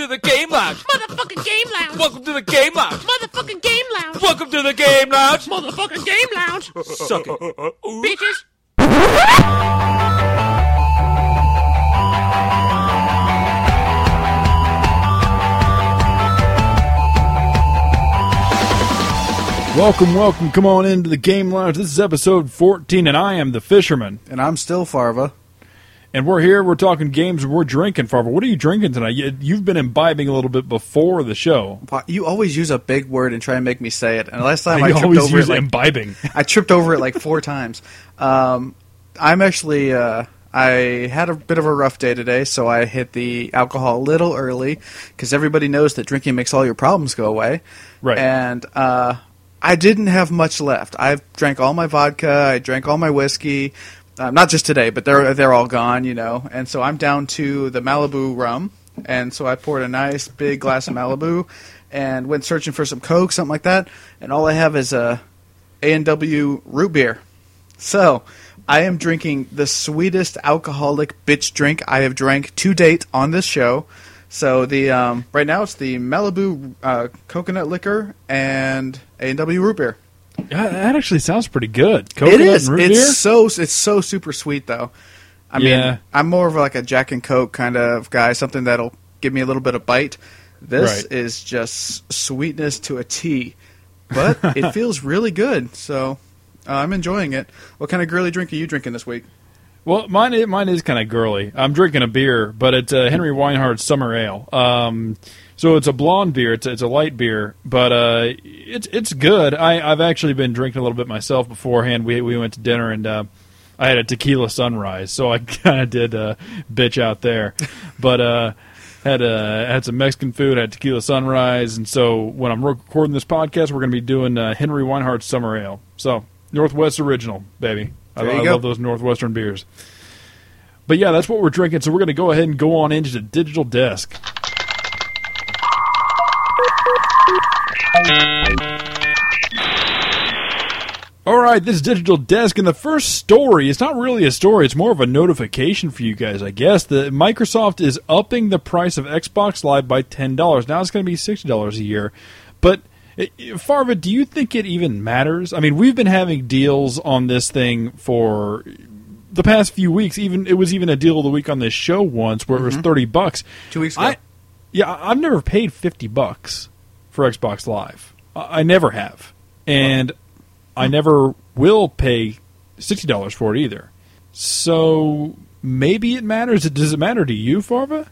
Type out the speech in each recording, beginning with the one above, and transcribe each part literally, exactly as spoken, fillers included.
to the Game Lounge. Motherfucking Game Lounge. Welcome to the Game Lounge. Motherfucking Game Lounge. Welcome to the Game Lounge. Motherfucking Game Lounge. Suck it. Bitches. Welcome, welcome. Come on into the Game Lounge. This is episode fourteen, and I am the Fisherman. And I'm still Farva. And we're here, we're talking games, and we're drinking, Farva. What are you drinking tonight? You, you've been imbibing a little bit before the show. You always use a big word and try and make me say it. And last time I, I tripped always over use it, like, imbibing. I tripped over it like four times. Um, I'm actually, uh, I had a bit of a rough day today, so I hit the alcohol a little early, because everybody knows that drinking makes all your problems go away. Right. And uh, I didn't have much left. I drank all my vodka, I drank all my whiskey. Um, not just today, but they're they're all gone, you know. And so I'm down to the Malibu rum, and so I poured a nice big glass of Malibu, and went searching for some Coke, something like that. And all I have is a A and W root beer. So I am drinking the sweetest alcoholic bitch drink I have drank to date on this show. So the um, right now it's the Malibu uh, coconut liquor and A and W root beer. Yeah, that actually sounds pretty good. Coconut It is. and root It's beer? so it's so super sweet though. I Yeah. mean, I'm more of like a Jack and Coke kind of guy, something that'll give me a little bit of bite. This Right. is just sweetness to a T, but it feels really good. So uh, I'm enjoying it. What kind of girly drink are you drinking this week? Well, mine is, mine is kind of girly. I'm drinking a beer, but it's a Henry Weinhardt Summer Ale. Um, so it's a blonde beer. It's, it's a light beer, but uh, it's it's good. I, I've actually been drinking a little bit myself beforehand. We we went to dinner, and uh, I had a tequila sunrise, so I kind of did uh, bitch out there. But uh, had uh, had some Mexican food, had tequila sunrise, and so when I'm recording this podcast, we're going to be doing uh, Henry Weinhardt Summer Ale. So Northwest Original, baby. I, There you I go. love those Northwestern beers. But yeah, that's what we're drinking, so we're going to go ahead and go on into the digital desk. All right, this is Digital Desk, and the first story, it's not really a story, it's more of a notification for you guys, I guess. The Microsoft is upping the price of Xbox Live by ten dollars. Now it's going to be sixty dollars a year. But, Farva, do you think it even matters? I mean, we've been having deals on this thing for the past few weeks. Even It was even a deal of the week on this show once where mm-hmm. it was thirty bucks. Two weeks ago. I, yeah, I've never paid fifty bucks for Xbox Live. I, I never have. And I never will pay sixty dollars for it either. So maybe it matters. Does it matter to you, Farva?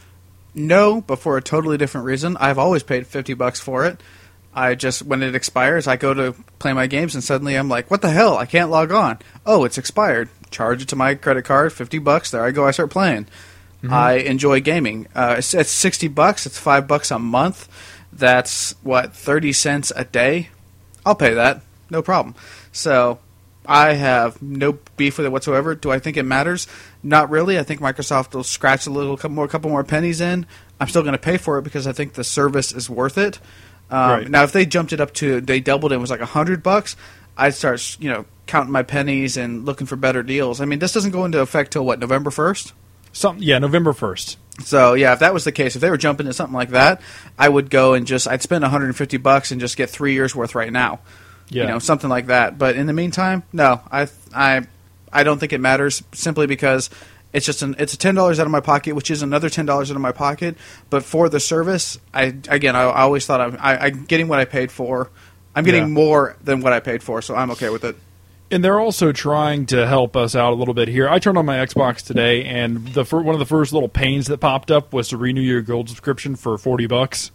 No, but for a totally different reason. I've always paid fifty bucks for it. I just, when it expires, I go to play my games, and suddenly I'm like, what the hell? I can't log on. Oh, it's expired. Charge it to my credit card, fifty bucks. There I go. I start playing. Mm-hmm. I enjoy gaming. Uh, it's, it's sixty bucks. It's five bucks a month. That's, what, thirty cents a day? I'll pay that. No problem. So I have no beef with it whatsoever. Do I think it matters? Not really. I think Microsoft will scratch a little couple more, couple more pennies in. I'm still going to pay for it because I think the service is worth it. Um, right. Now, if they jumped it up to, they doubled it and was like a hundred bucks, I'd start, you know, counting my pennies and looking for better deals. I mean, this doesn't go into effect till what, November first? Some, yeah, November first. So yeah, if that was the case, if they were jumping to something like that, I would go and just, I'd spend one hundred fifty bucks and just get three years worth right now. Yeah. You know, something like that. But in the meantime, no, I, I, I don't think it matters simply because it's just an, it's a ten dollars out of my pocket, which is another ten dollars out of my pocket. But for the service, I again, I, I always thought I'm, I, I'm getting what I paid for. I'm getting Yeah. more than what I paid for, so I'm okay with it. And they're also trying to help us out a little bit here. I turned on my Xbox today, and the fir- one of the first little panes that popped up was to renew your gold subscription for forty bucks.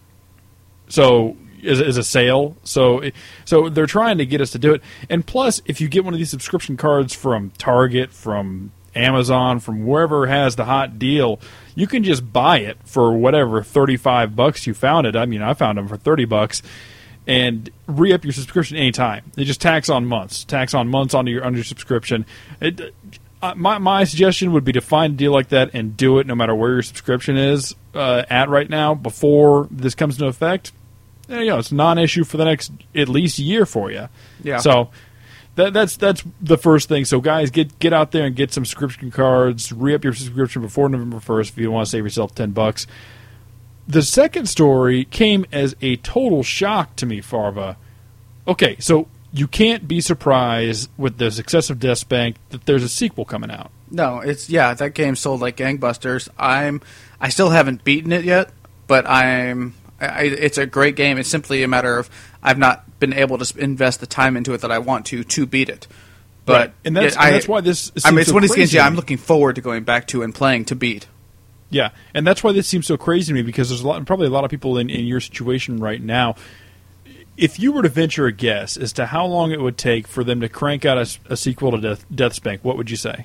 So is is a sale. So so they're trying to get us to do it. And plus, if you get one of these subscription cards from Target, from Amazon, from wherever has the hot deal, you can just buy it for whatever thirty-five bucks you found it. I mean, I found them for thirty bucks. And re-up your subscription anytime. They just tax on months. Tax on months onto your, on your subscription. It, uh, my, my suggestion would be to find a deal like that and do it no matter where your subscription is uh, at right now before this comes into effect. There you go. It's a non-issue for the next at least year for you. Yeah. So that, that's that's the first thing. So guys, get get out there and get some subscription cards. Re-up your subscription before November first if you want to save yourself ten bucks. The second story came as a total shock to me, Farva. Okay, so you can't be surprised with the success of DeathSpank that there's a sequel coming out. No, it's yeah, that game sold like gangbusters. I'm I still haven't beaten it yet, but I'm I, it's a great game. It's simply a matter of I've not been able to invest the time into it that I want to to beat it. But right. and that's it, I, and that's why this seems I mean, it's so one of these games crazy yeah, to I'm me. looking forward to going back to and playing to beat. Yeah, and that's why this seems so crazy to me, because there's a lot, probably a lot of people in, in your situation right now. If you were to venture a guess as to how long it would take for them to crank out a, a sequel to Death, DeathSpank, what would you say?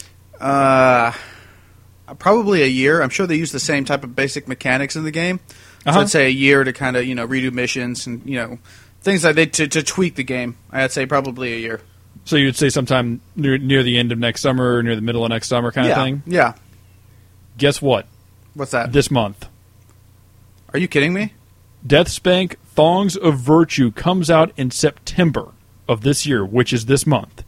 Uh, probably a year. I'm sure they use the same type of basic mechanics in the game. Uh-huh. So I'd say a year to kind of you know redo missions and you know things like that to, to tweak the game. I'd say probably a year. So you'd say sometime near, near the end of next summer or near the middle of next summer kind yeah. of thing? Yeah. Guess what? What's that? This month. Are you kidding me? DeathSpank Thongs of Virtue comes out in September of this year, which is this month.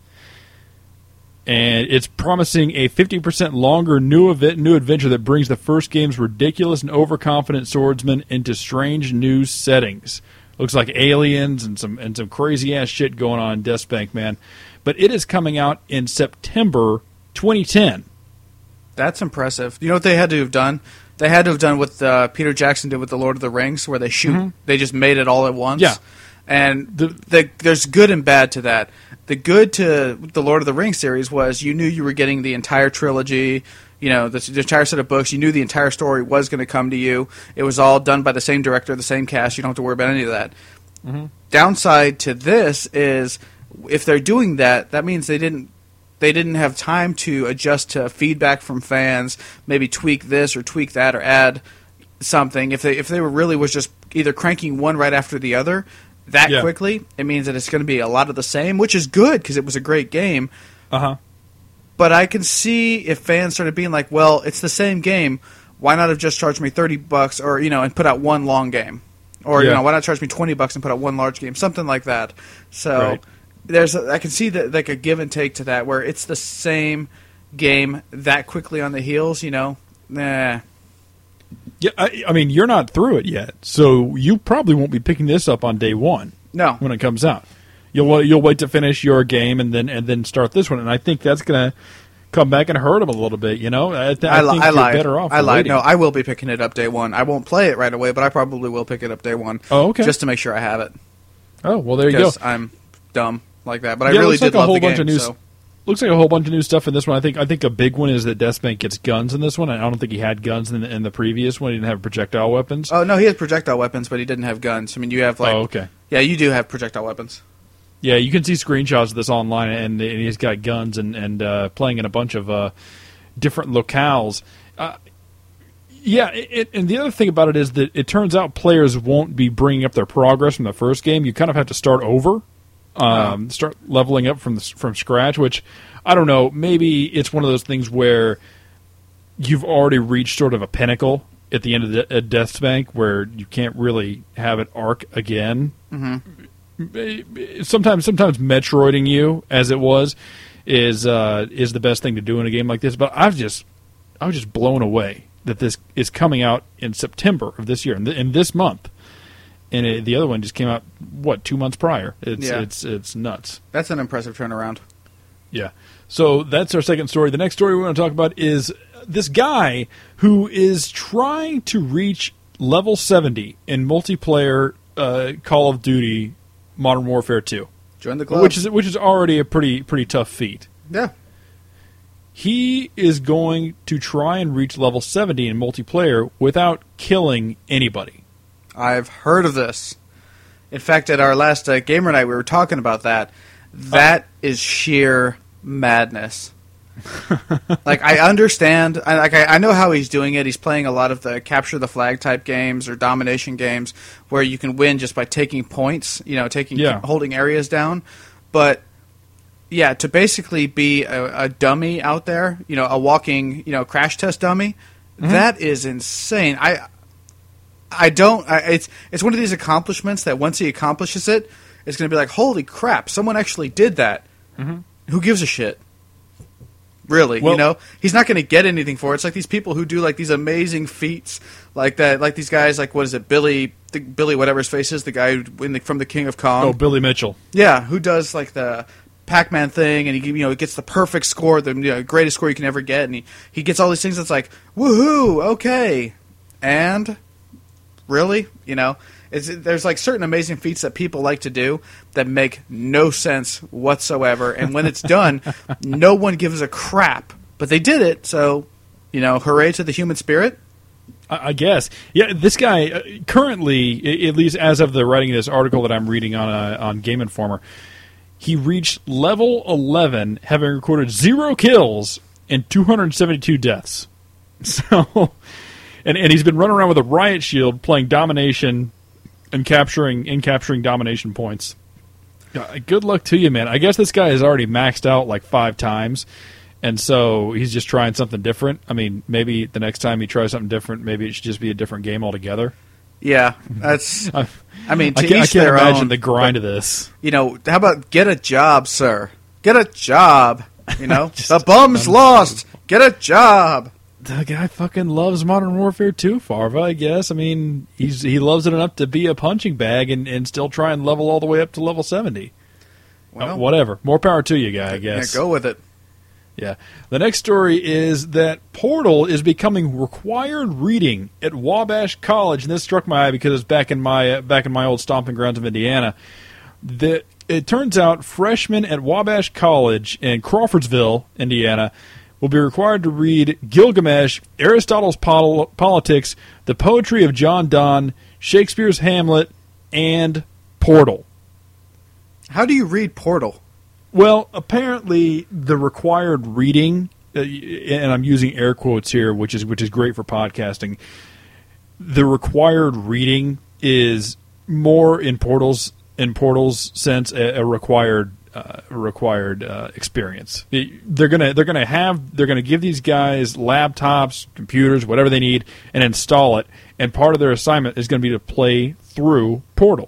And it's promising a fifty percent longer new event, new adventure that brings the first game's ridiculous and overconfident swordsman into strange new settings. Looks like aliens and some and some crazy ass shit going on in DeathSpank, man. But it is coming out in September twenty ten. That's impressive. You know what they had to have done? They had to have done what uh, Peter Jackson did with the Lord of the Rings, where they shoot. Mm-hmm. They just made it all at once. Yeah. And The- the, there's good and bad to that. The good to the Lord of the Rings series was you knew you were getting the entire trilogy, you know, the, the entire set of books. You knew the entire story was going to come to you. It was all done by the same director, the same cast. You don't have to worry about any of that. Mm-hmm. Downside to this is if they're doing that, that means they didn't they didn't have time to adjust to feedback from fans, maybe tweak this or tweak that or add something. If they if they were really was just either cranking one right after the other that Yeah. quickly, it means that it's going to be a lot of the same, which is good because it was a great game. Uh-huh. But I can see if fans started being like, well, it's the same game. Why not have just charged me thirty bucks or, you know, and put out one long game? Or, Yeah. you know, why not charge me twenty bucks and put out one large game? Something like that. So Right. there's a, I can see that like a give and take to that where it's the same game that quickly on the heels, you know. Nah. Yeah, I, I mean, you're not through it yet, so you probably won't be picking this up on day one No. when it comes out. You'll wa- you'll wait to finish your game and then and then start this one, and I think that's gonna come back and hurt them a little bit. You know, I, th- I I, li- think I you're lied. better off. I lied. waiting. No, I will be picking it up day one. I won't play it right away, but I probably will pick it up day one. Oh, okay. Just to make sure I have it. Oh, well, there you go. Because I'm dumb like that. But I Yeah, it really looks like did a love whole the bunch game. of new. so. Looks like a whole bunch of new stuff in this one. I think I think a big one is that DeathSpank gets guns in this one. I don't think he had guns in the, in the previous one. He didn't have projectile weapons. Oh no, he has projectile weapons, but he didn't have guns. I mean, you have like, Oh, okay. yeah, you do have projectile weapons. Yeah, you can see screenshots of this online, and, and he's got guns and and uh, playing in a bunch of uh, different locales. Uh, yeah, it, it, and the other thing about it is that it turns out players won't be bringing up their progress from the first game. You kind of have to start over, um, start leveling up from the, from scratch. Which I don't know. Maybe it's one of those things where you've already reached sort of a pinnacle at the end of the, at DeathSpank where you can't really have it arc again. Sometimes, sometimes Metroiding you, as it was, is uh, is the best thing to do in a game like this. But I was just, I was just blown away that this is coming out in September of this year, in, th- in this month, and it, the other one just came out what two months prior. It's Yeah. it's it's nuts. That's an impressive turnaround. Yeah. So that's our second story. The next story we want to talk about is this guy who is trying to reach level seventy in multiplayer uh, Call of Duty Modern Warfare two, Join the club. which is which is already a pretty pretty tough feat. yeah. He is going to try and reach level seventy in multiplayer without killing anybody. I've heard of this. In fact, at our last uh, gamer night, we were talking about that. That is sheer madness. Like I understand, I, like I, I know how he's doing it. He's playing a lot of the capture the flag type games or domination games where you can win just by taking points. You know, taking Yeah. holding areas down. But yeah, to basically be a, a dummy out there, you know, a walking, you know, crash test dummy, that is insane. I I don't. I, it's it's one of these accomplishments that once he accomplishes it, it's going to be like, holy crap, someone actually did that. Who gives a shit? Really, Well- you know, he's not going to get anything for it. It's like these people who do like these amazing feats, like that, like these guys, like what is it, Billy, the, Billy, whatever his face is, the guy who, in the, from the King of Kong. Oh, Billy Mitchell. Yeah, who does like the Pac-Man thing, and he you know gets the perfect score, the you know, greatest score you can ever get, and he, he gets all these things that's like woohoo, okay, and really, you know, it's, there's like certain amazing feats that people like to do that make no sense whatsoever, and when it's done, no one gives a crap, but they did it, so you know, hooray to the human spirit. I I guess. Yeah, this guy, uh, currently, i- at least as of the writing of this article that I'm reading on uh, on Game Informer, he reached level eleven, having recorded zero kills and two hundred seventy-two deaths. So, and, and he's been running around with a riot shield, playing domination and capturing and capturing domination points. Uh, good luck to you, man. I guess this guy has already maxed out like five times. And so he's just trying something different. I mean, maybe the next time he tries something different, maybe it should just be a different game altogether. Yeah, that's. I, I mean, to I can't, I each can't their imagine own, the grind but, of this. You know, how about get a job, sir? Get a job. You know, Just the bum's lost. Get a job. The guy fucking loves Modern Warfare two, Farva, I guess. I mean, he's he loves it enough to be a punching bag and, and still try and level all the way up to level seventy. Well, Uh, whatever. More power to you, guy, I guess. Yeah, go with it. Yeah. The next story is that Portal is becoming required reading at Wabash College, and this struck my eye because it's back in my uh, back in my old stomping grounds of Indiana. The, it turns out freshmen at Wabash College in Crawfordsville, Indiana, will be required to read Gilgamesh, Aristotle's Pol- Politics, The Poetry of John Donne, Shakespeare's Hamlet, and Portal. How do you read Portal? Well, apparently the required reading, uh, and I'm using air quotes here, which is which is great for podcasting. The required reading is more in Portal's in Portal's sense a, a required uh, required uh, experience. They're gonna they're gonna have they're gonna give these guys laptops, computers, whatever they need, and install it. And part of their assignment is going to be to play through Portal.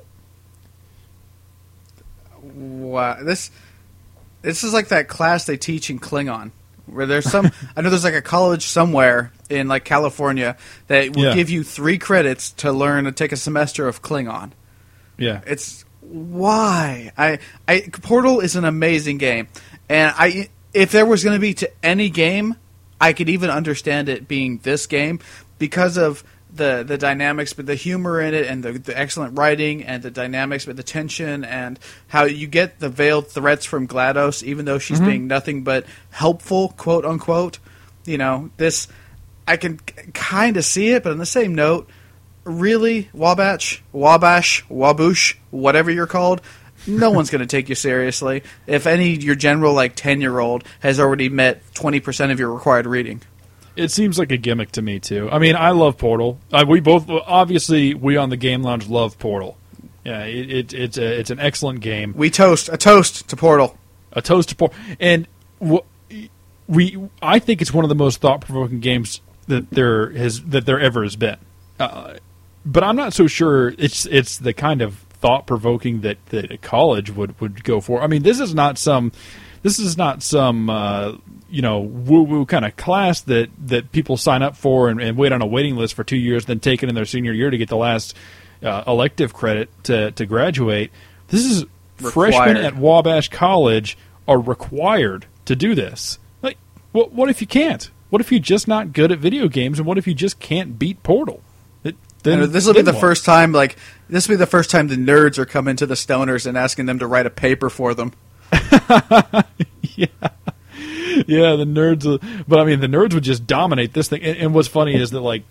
Wow, this this is like that class they teach in Klingon, where there's some. I know there's like a college somewhere in like California that will Yeah. give you three credits to learn to take a semester of Klingon. Yeah. It's why I I Portal is an amazing game, and I if there was going to be to any game, I could even understand it being this game because of the the dynamics, but the humor in it, and the, the excellent writing, and the dynamics, but the tension, and how you get the veiled threats from GLaDOS, even though she's Mm-hmm. being nothing but helpful, quote unquote. You know, this I can kind of see it, but on the same note, really, Wabash, Wabash, Waboosh, whatever you're called, no one's going to take you seriously. If any, your general like ten year old has already met twenty percent of your required reading. It seems like a gimmick to me too. I mean, I love Portal. Uh, we both, obviously, we on the Game Lounge love Portal. Yeah, it, it, it's a, it's an excellent game. We toast a toast to Portal. A toast to Portal, and w- we, I think it's one of the most thought provoking games that there has that there ever has been. Uh, but I'm not so sure it's it's the kind of thought provoking that, that a college would, would go for. I mean, this is not some. This is not some, uh, you know, woo-woo kind of class that, that people sign up for and, and wait on a waiting list for two years, then take it in their senior year to get the last uh, elective credit to, to graduate. This is Required. Freshmen at Wabash College are required to do this. Like, what, what if you can't? What if you're just not good at video games, and what if you just can't beat Portal? It, then, And this will be then the what? first time, like this will be the first time the nerds are coming to the stoners and asking them to write a paper for them. yeah, yeah, the nerds. will- But I mean, the nerds would just dominate this thing. And, and what's funny is that, like,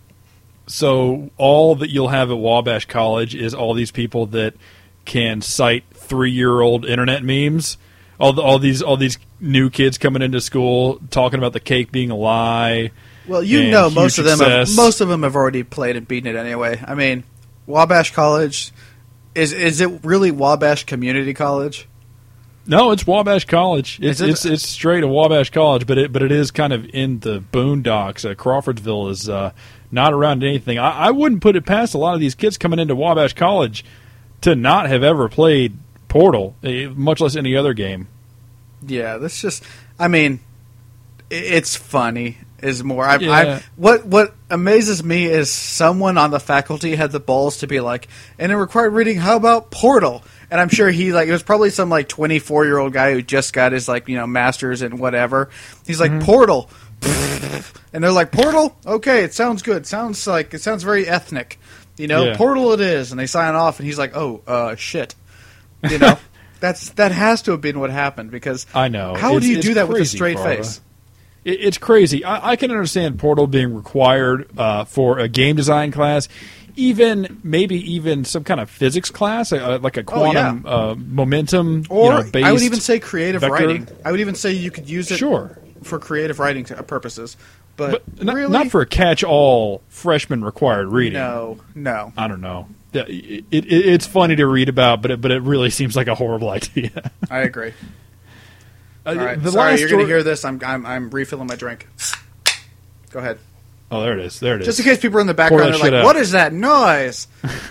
so all that you'll have at Wabash College is all these people that can cite three-year-old internet memes. All the, all these all these new kids coming into school talking about the cake being a lie. Well, you and know, huge most of them have, success. most of them have already played and beaten it anyway. I mean, Wabash College is is it really Wabash Community College? No, it's Wabash College. It's Is it- it's it's straight a Wabash College, but it but it is kind of in the boondocks. Uh, Crawfordsville is uh, not around anything. I, I wouldn't put it past a lot of these kids coming into Wabash College to not have ever played Portal, eh, much less any other game. Yeah, that's just. I mean, It's funny. Is more. I, Yeah. I, what what amazes me is someone on the faculty had the balls to be like, and it required reading. How about Portal? And I'm sure he like it was probably some like twenty-four year old guy who just got his like you know masters in whatever. He's like Mm-hmm. Portal, and they're like Portal. Okay, it sounds good. Sounds like it sounds very ethnic. You know, Yeah. Portal it is. And they sign off, and he's like, oh, uh, shit. You know, that's that has to have been what happened because I know. How It's- do you it's do that with a crazy, straight Farva. face? It, it's crazy. I, I can understand Portal being required uh, for a game design class, even maybe even some kind of physics class, uh, like a quantum uh, momentum. Or you know, based I would even say creative vector. writing. I would even say you could use it Sure. for creative writing t- purposes. But, but not, really, not for a catch-all freshman required reading. no, no. I don't know. Yeah, It, it, it's funny to read about, but it, but it really seems like a horrible idea. I agree. Uh, All right, the sorry, last you're going to story- hear this. I'm, I'm I'm refilling my drink. Go ahead. Oh, there it is. There it is. Just in case people are in the Pour background that are like, shit out. "What is that noise?"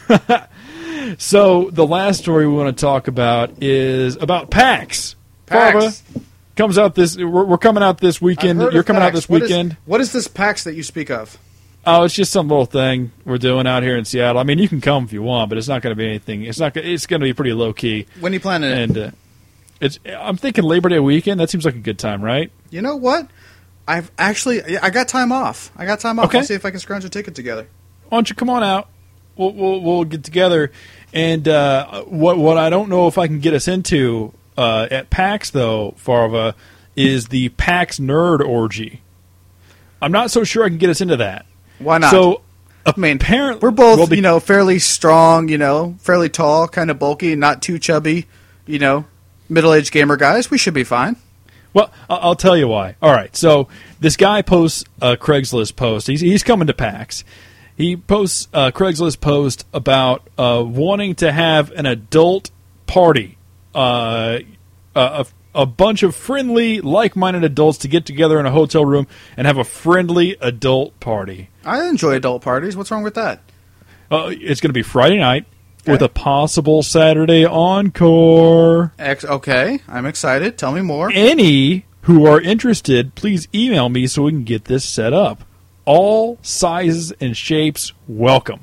So the last story we want to talk about is about PAX. PAX. Farva comes out this. We're, we're coming out this I've weekend. heard You're of coming out PAX. this What is- weekend. What is this PAX that you speak of? Oh, it's just some little thing we're doing out here in Seattle. I mean, you can come if you want, but it's not going to be anything. It's not. gonna- It's going to be pretty low key. When are you planning it? And uh, it's. I'm thinking Labor Day weekend. That seems like a good time, right? You know what? I've actually I got time off. I got time off. Okay. I'll see if I can scrounge a ticket together. Why don't you come on out? We'll we'll, we'll get together. And uh, what what I don't know if I can get us into uh, at PAX though, Farva, is the PAX Nerd Orgy. I'm not so sure I can get us into that. Why not? So I mean, apparently we're both, well, be- you know, fairly strong, you know, fairly tall, kind of bulky, not too chubby, you know, middle-aged gamer guys. We should be fine. Well, I- I'll tell you why. All right, so this guy posts a Craigslist post. He's he's coming to PAX. He posts a Craigslist post about uh, wanting to have an adult party, uh, a, a bunch of friendly, like-minded adults to get together in a hotel room and have a friendly adult party. I enjoy adult parties. What's wrong with that? Uh, it's going to be Friday night Okay. with a possible Saturday encore. Ex- okay, I'm excited. Tell me more. Any who are interested, please email me so we can get this set up. All sizes and shapes welcome.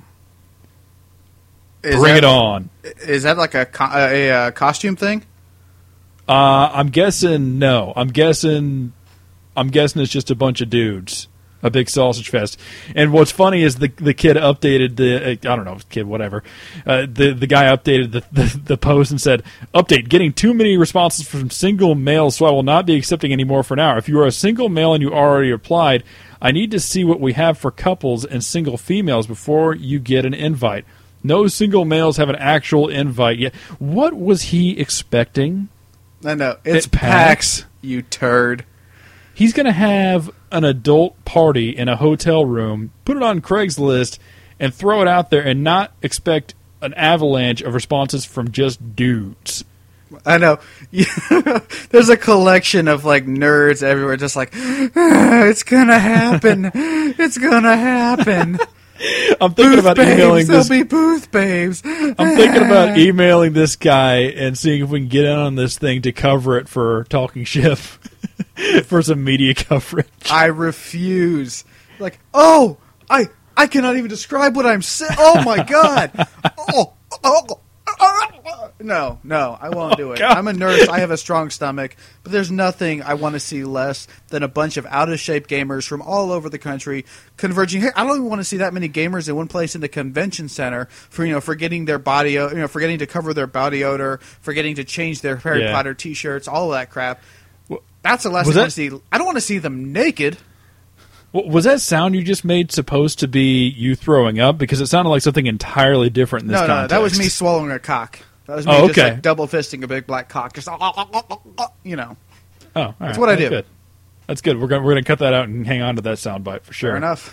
Is Bring that, it on. Is that like a, co- a, a costume thing? Uh, I'm guessing no. I'm guessing. I'm guessing it's just a bunch of dudes. A big sausage fest. And what's funny is the the kid updated the uh, I don't know kid whatever. Uh, the the guy updated the, the the post and said, "Update: getting too many responses from single males, so I will not be accepting any more for now. If you are a single male and you already applied, I need to see what we have for couples and single females before you get an invite. No single males have an actual invite yet." What was he expecting? I know. It's At PAX? PAX, you turd. He's going to have an adult party in a hotel room, put it on Craigslist, and throw it out there and not expect an avalanche of responses from just dudes. I know. There's a collection of like nerds everywhere, just like "Ah, it's gonna happen. It's gonna happen. I'm thinking Booth about babes, emailing there'll this. be booth babes. I'm thinking about emailing this guy and seeing if we can get in on this thing to cover it for Talking Ship for some media coverage. I refuse. Like, oh, I I cannot even describe what I'm saying. Oh my god. Oh, oh, oh, oh, no, no, I won't do it. God. I'm a nurse. I have a strong stomach, but there's nothing I want to see less than a bunch of out of shape gamers from all over the country converging. Hey, I don't even want to see that many gamers in one place in the convention center for you know forgetting their body, o- you know, forgetting to cover their body odor, forgetting to change their Harry Yeah. Potter T-shirts, all of that crap. That's the last Was thing I that- want to see. I don't want to see them naked. W- Was that sound you just made supposed to be you throwing up? Because it sounded like something entirely different in this No, context. no, that was me swallowing a cock. That was me Oh, just okay. like double fisting a big black cock. Just you know, Oh, all right. what I do. Good. That's good. We're gonna we're gonna cut that out and hang on to that soundbite for sure. fair enough.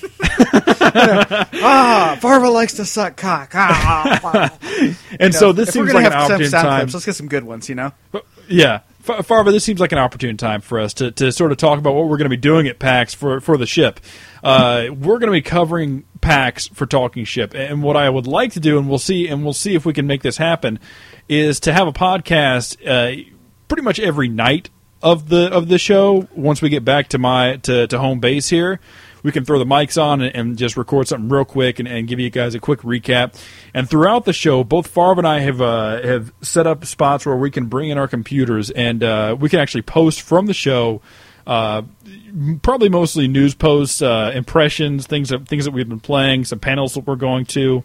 ah, Farva likes to suck cock. Ah, ah, ah. And You know, so this if we're seems gonna like an have some opportune sound time. clips, let's get some good ones. You know, Yeah, F- Farva, this seems like an opportune time for us to, to sort of talk about what we're going to be doing at PAX for for the ship. Uh, we're going to be covering PAX for Talking Ship, and what I would like to do, and we'll see, and we'll see if we can make this happen, is to have a podcast uh, pretty much every night of the of the show, once we get back to my to, to home base here, we can throw the mics on and, and just record something real quick and, and give you guys a quick recap. And throughout the show, both Farv and I have uh, have set up spots where we can bring in our computers and uh, we can actually post from the show. Uh, probably mostly news posts, uh, impressions, things that things that we've been playing, some panels that we're going to,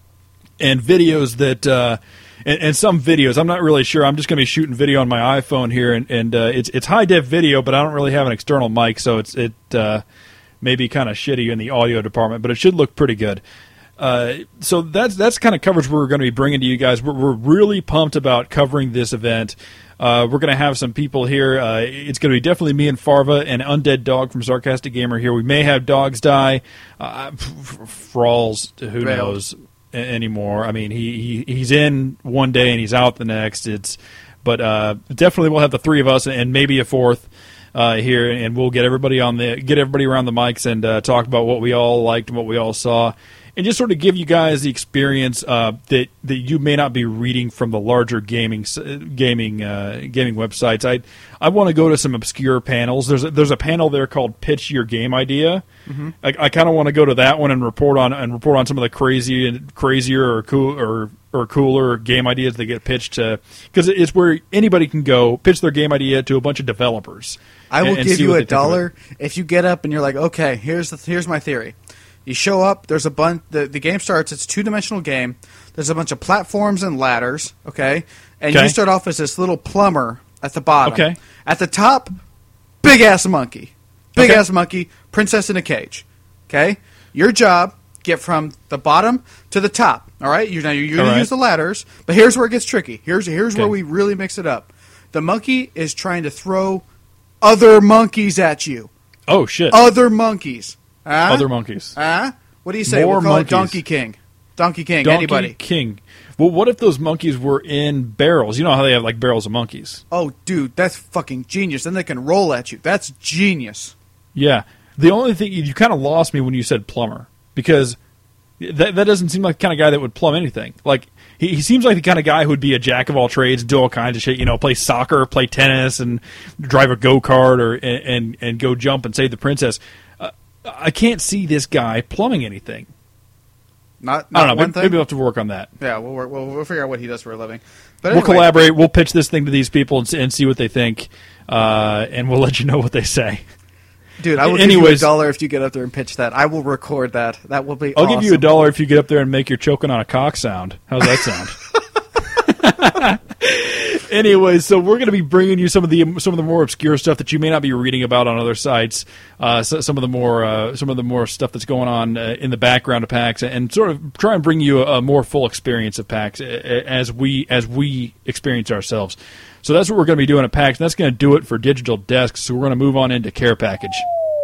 and videos that, uh, and, and some videos. I'm not really sure. I'm just going to be shooting video on my iPhone here, and, and uh, it's it's high def video, but I don't really have an external mic, so it's it uh, may be kind of shitty in the audio department, but it should look pretty good. Uh, so that's that's kind of coverage we're going to be bringing to you guys. We're, we're really pumped about covering this event. Uh, we're going to have some people here. Uh, it's going to be definitely me and Farva and Undead Dog from Sarcastic Gamer here. We may have Dogs Die. Uh, Frawls, who Railed. knows a- anymore. I mean, he, he he's in one day and he's out the next. It's But uh, definitely we'll have the three of us and maybe a fourth uh, here, and we'll get everybody on the get everybody around the mics and uh, talk about what we all liked and what we all saw. And just sort of give you guys the experience uh, that that you may not be reading from the larger gaming gaming uh, gaming websites. I I want to go to some obscure panels. There's a, there's a panel there called Pitch Your Game Idea. Mm-hmm. I, I kind of want to go to that one and report on and report on some of the crazy and crazier or cool or or cooler game ideas that get pitched to, because it's where anybody can go pitch their game idea to a bunch of developers. I will and, and give see you what a they think of it. dollar if you get up and you're like, okay, here's the here's my theory. You show up. There's a bunch. The, the game starts. It's a two dimensional game. There's a bunch of platforms and ladders. Okay, and Okay. you start off as this little plumber at the bottom. Okay. At the top, big ass monkey, big Okay. ass monkey, princess in a cage. Okay, your job get from the bottom to the top. All right, you now you're going All to right. use the ladders, but here's where it gets tricky. Here's here's where Okay. we really mix it up. The monkey is trying to throw other monkeys at you. Oh shit! Other monkeys. Huh? Other monkeys. Huh? What do you say? More we'll call monkeys. it Donkey King. Donkey King. Donkey Anybody? King. Well, what if those monkeys were in barrels? You know how they have like barrels of monkeys. Oh, dude, that's fucking genius. Then they can roll at you. That's genius. Yeah. The only thing you kind of lost me when you said plumber, because that that doesn't seem like the kind of guy that would plumb anything. Like he, he seems like the kind of guy who would be a jack of all trades, do all kinds of shit. You know, play soccer, play tennis, and drive a go kart, or and, and and go jump and save the princess. Uh, I can't see this guy plumbing anything. Not, I not don't know. one Maybe, thing. maybe we'll have to work on that. Yeah, we'll, work, we'll we'll figure out what he does for a living. But We'll anyway, collaborate. We'll pitch this thing to these people and, s- and see what they think, uh, and we'll let you know what they say. dude. I will give you a Anyways. dollar if you get up there and pitch that. I will record that. That will be. I'll awesome. give you a dollar if you get up there and make your choking on a cock sound. How's that sound? Anyways, so we're going to be bringing you some of the some of the more obscure stuff that you may not be reading about on other sites. Uh, so, some of the more uh, some of the more stuff that's going on uh, in the background of PAX, and sort of try and bring you a, a more full experience of PAX uh, as we as we experience ourselves. So that's what we're going to be doing at PAX, and that's going to do it for Digital Desk. So we're going to move on into Care Package.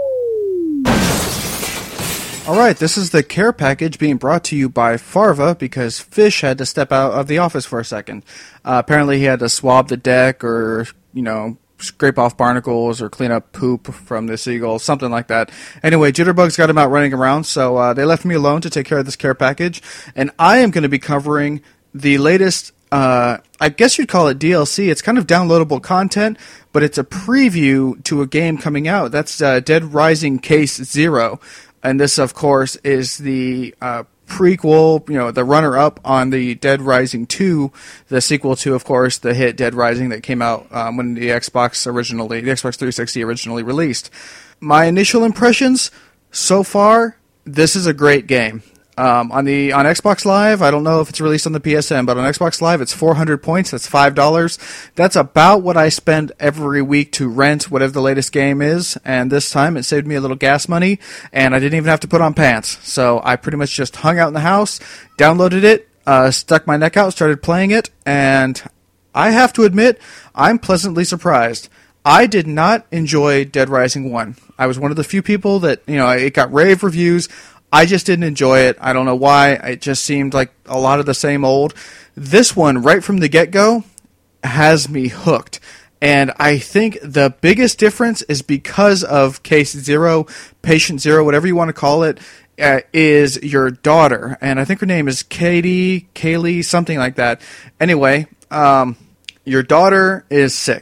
All right, this is the care package being brought to you by Farva because Fish had to step out of the office for a second. Uh, apparently, he had to swab the deck or, you know, scrape off barnacles or clean up poop from the seagull, something like that. Anyway, Jitterbugs got him out running around, so uh, they left me alone to take care of this care package. And I am going to be covering the latest, uh, I guess you'd call it D L C. It's kind of downloadable content, but it's a preview to a game coming out. That's uh, Dead Rising Case Zero. And this, of course, is the uh, prequel, you know, the runner-up on the Dead Rising two, the sequel to, of course, the hit Dead Rising that came out um, when the Xbox originally, the Xbox three sixty originally released. My initial impressions, so far, this is a great game. Um, on the on Xbox Live, I don't know if it's released on the P S N, but on Xbox Live, it's four hundred points. That's five dollars. That's about what I spend every week to rent whatever the latest game is. And this time, it saved me a little gas money, and I didn't even have to put on pants. So I pretty much just hung out in the house, downloaded it, uh, stuck my neck out, started playing it, and I have to admit, I'm pleasantly surprised. I did not enjoy Dead Rising one. I was one of the few people that, you know, it got rave reviews. I just didn't enjoy it. I don't know why. It just seemed like a lot of the same old. This one, right from the get-go, has me hooked. And I think the biggest difference is because of Case Zero, Patient Zero, whatever you want to call it, uh, is your daughter. And I think her name is Katie, Kaylee, something like that. Anyway, um, your daughter is sick.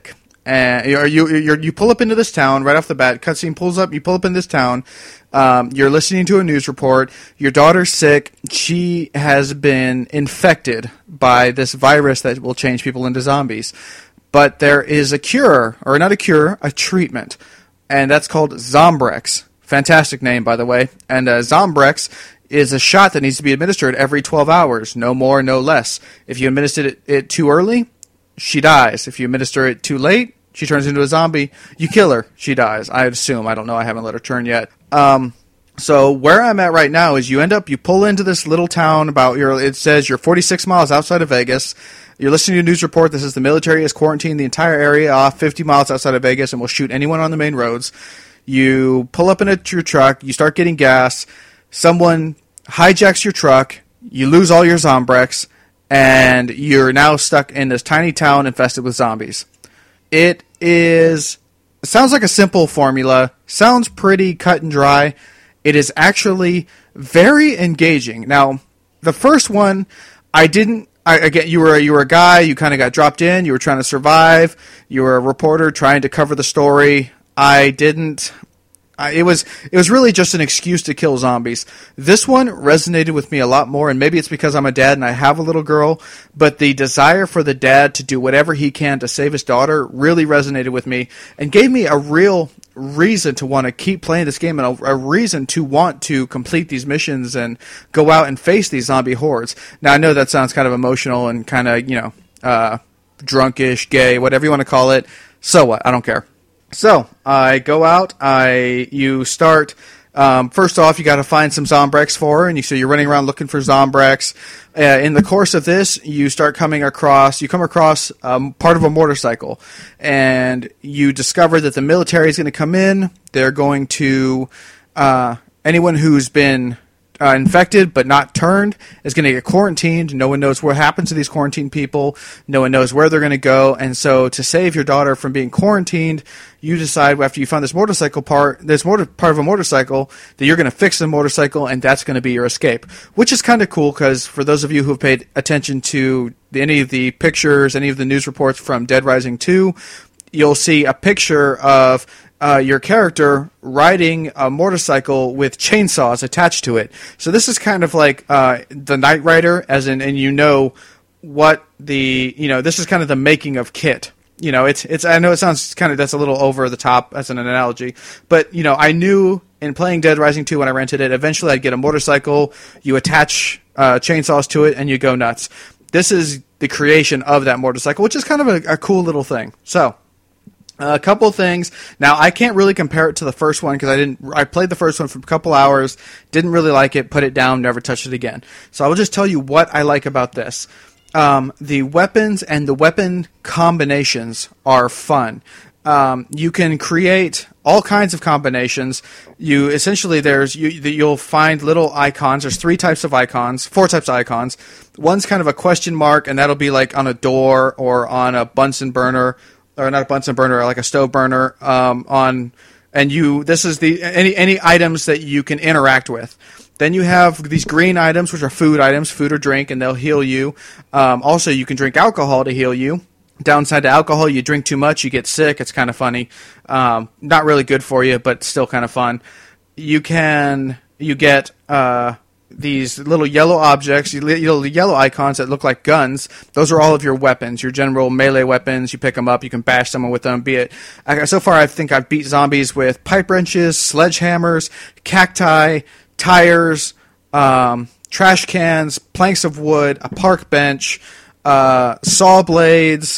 and or you you you pull up into this town right off the bat. Cutscene pulls up. You pull up in this town. Um, you're listening to a news report. Your daughter's sick. She has been infected by this virus that will change people into zombies. But there is a cure, or not a cure, a treatment, and that's called Zombrex. Fantastic name, by the way. And uh, Zombrex is a shot that needs to be administered every twelve hours, no more, no less. If you administer it, it too early, she dies. If you administer it too late, she turns into a zombie. You kill her, she dies. I assume. I don't know. I haven't let her turn yet. Um, so where I'm at right now is you end up, you pull into this little town about your, it says you're forty-six miles outside of Vegas. You're listening to a news report that says the military has quarantined the entire area off fifty miles outside of Vegas and will shoot anyone on the main roads. You pull up in a, your truck, you start getting gas, someone hijacks your truck, you lose all your Zombrex, and you're now stuck in this tiny town infested with zombies. It is, it sounds like a simple formula, sounds pretty cut and dry. It is actually very engaging. Now, the first one, I didn't, I, again, you were, you were a guy, you kind of got dropped in, you were trying to survive, you were a reporter trying to cover the story. I didn't. I, it was it was really just an excuse to kill zombies. This one resonated with me a lot more, and maybe it's because I'm a dad and I have a little girl, but the desire for the dad to do whatever he can to save his daughter really resonated with me and gave me a real reason to want to keep playing this game and a, a reason to want to complete these missions and go out and face these zombie hordes. Now, I know that sounds kind of emotional and kind of, you know, uh, drunkish, gay, whatever you want to call it. So what? I don't care. So, I go out, I you start, um, first off, you got to find some Zombrex for her, and you, so you're running around looking for Zombrex. Uh, in the course of this, you start coming across, you come across um, part of a motorcycle, and you discover that the military is going to come in, they're going to, uh, anyone who's been Uh, infected but not turned is going to get quarantined. No one knows what happens to these quarantined people. No one knows where they're going to go. And so to save your daughter from being quarantined, you decide after you find this motorcycle part, this motor, part of a motorcycle, that you're going to fix the motorcycle, and that's going to be your escape. Which is kind of cool because for those of you who have paid attention to the, any of the pictures, any of the news reports from Dead Rising two, you'll see a picture of Uh, your character riding a motorcycle with chainsaws attached to it. So this is kind of like uh, the Knight Rider, as in, and you know what the, you know, this is kind of the making of Kit. You know, it's, it's, I know it sounds kind of, that's a little over the top as an analogy, but, you know, I knew in playing Dead Rising two when I rented it, eventually I'd get a motorcycle, you attach uh, chainsaws to it, and you go nuts. This is the creation of that motorcycle, which is kind of a, a cool little thing. So, a couple things. Now, I can't really compare it to the first one because I didn't. I played the first one for a couple hours, didn't really like it, put it down, never touched it again. So I will just tell you what I like about this. Um, the weapons and the weapon combinations are fun. Um, you can create all kinds of combinations. You essentially there's you you'll find little icons. There's three types of icons, four types of icons. One's kind of a question mark, and that'll be like on a door or on a Bunsen burner. Or not a Bunsen burner, like a stove burner, um, on, and you, this is the, any, any items that you can interact with. Then you have these green items, which are food items, food or drink, and they'll heal you. Um, also, you can drink alcohol to heal you. Downside to alcohol, you drink too much, you get sick. It's kind of funny. Um, not really good for you, but still kind of fun. You can, you get, uh, these little yellow objects, little yellow icons that look like guns. Those are all of your weapons, your general melee weapons. You pick them up, you can bash someone with them. Be it so far, I think I've beat zombies with pipe wrenches, sledgehammers, cacti, tires, um, trash cans, planks of wood, a park bench, uh, saw blades.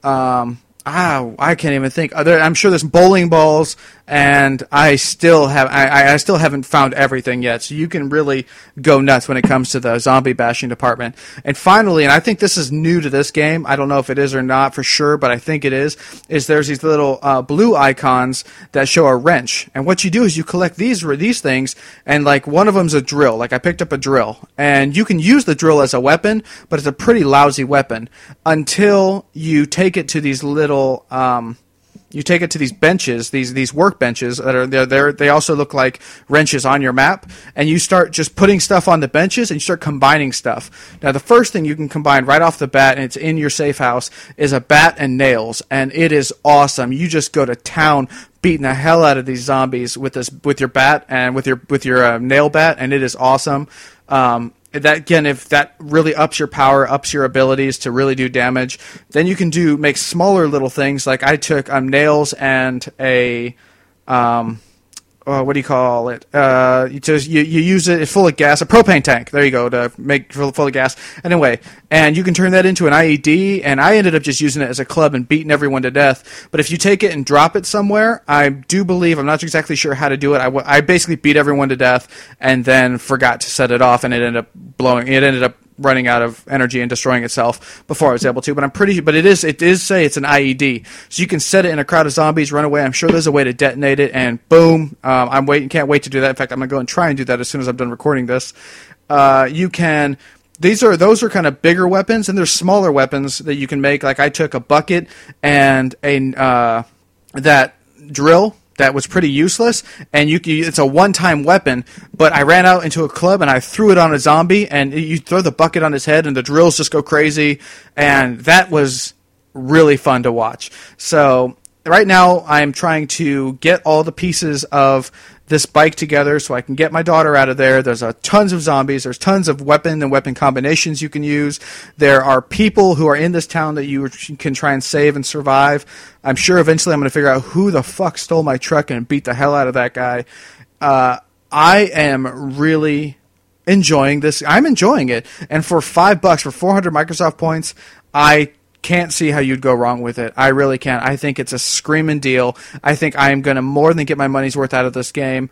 Um, ah, I can't even think. I'm sure there's bowling balls. And I still have I, I still haven't found everything yet. So you can really go nuts when it comes to the zombie bashing department. And finally, and I think this is new to this game, I don't know if it is or not for sure, but I think it is, is there's these little uh, blue icons that show a wrench. And what you do is you collect these these things, and like one of them's a drill. Like I picked up a drill. And you can use the drill as a weapon, but it's a pretty lousy weapon until you take it to these little um you take it to these benches, these these workbenches that are there. There, they also look like wrenches on your map, and you start just putting stuff on the benches, and you start combining stuff. Now, the first thing you can combine right off the bat, and it's in your safe house, is a bat and nails, and it is awesome. You just go to town, beating the hell out of these zombies with this with your bat and with your with your uh, nail bat, and it is awesome. Um, that again, if that really ups your power, ups your abilities to really do damage, then you can do make smaller little things. Like I took um, nails and a um, uh, what do you call it? Uh, you just you, you use it, it's full of gas, a propane tank. There you go, to make full, full of gas. Anyway, and you can turn that into an I E D. And I ended up just using it as a club and beating everyone to death. But if you take it and drop it somewhere, I do believe, I'm not exactly sure how to do it. I, w- I basically beat everyone to death and then forgot to set it off, and it ended up blowing. It ended up running out of energy and destroying itself before I was able to. But I'm pretty, but it is, it is say it's an I E D, so you can set it in a crowd of zombies, run away. I'm sure there's a way to detonate it, and boom. Um, I'm waiting, can't wait to do that. In fact, I'm gonna go and try and do that as soon as I'm done recording this. Uh, you can. These are those are kind of bigger weapons, and there's smaller weapons that you can make. Like I took a bucket and a uh, that drill. That was pretty useless, and you, you it's a one-time weapon, but I ran out into a club, and I threw it on a zombie, and you throw the bucket on his head, and the drills just go crazy, and that was really fun to watch. So right now, I'm trying to get all the pieces of this bike together so I can get my daughter out of there. There's a tons of zombies. There's tons of weapon and weapon combinations you can use. There are people who are in this town that you can try and save and survive. I'm sure eventually I'm going to figure out who the fuck stole my truck and beat the hell out of that guy. Uh, I am really enjoying this. I'm enjoying it. And for five bucks, for four hundred Microsoft points, I can't see how you'd go wrong with it. I really can't. I think it's a screaming deal. I think I am going to more than get my money's worth out of this game.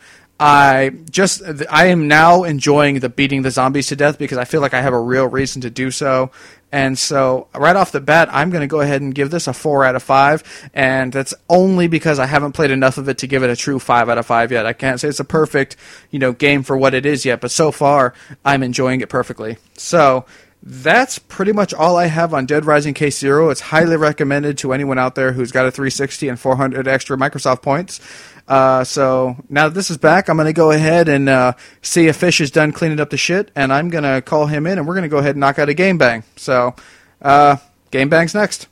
I just, I am now enjoying the beating the zombies to death because I feel like I have a real reason to do so. And so right off the bat, I'm going to go ahead and give this a four out of five. And that's only because I haven't played enough of it to give it a true five out of five yet. I can't say it's a perfect, you know, game for what it is yet, but so far I'm enjoying it perfectly. So that's pretty much all I have on Dead Rising Case Zero. It's highly recommended to anyone out there who's got a three sixty and four hundred extra Microsoft points. Uh, so now that this is back, I'm going to go ahead and uh, see if Fish is done cleaning up the shit, and I'm going to call him in, and we're going to go ahead and knock out a Game Bang. So, uh, Game Bang's next.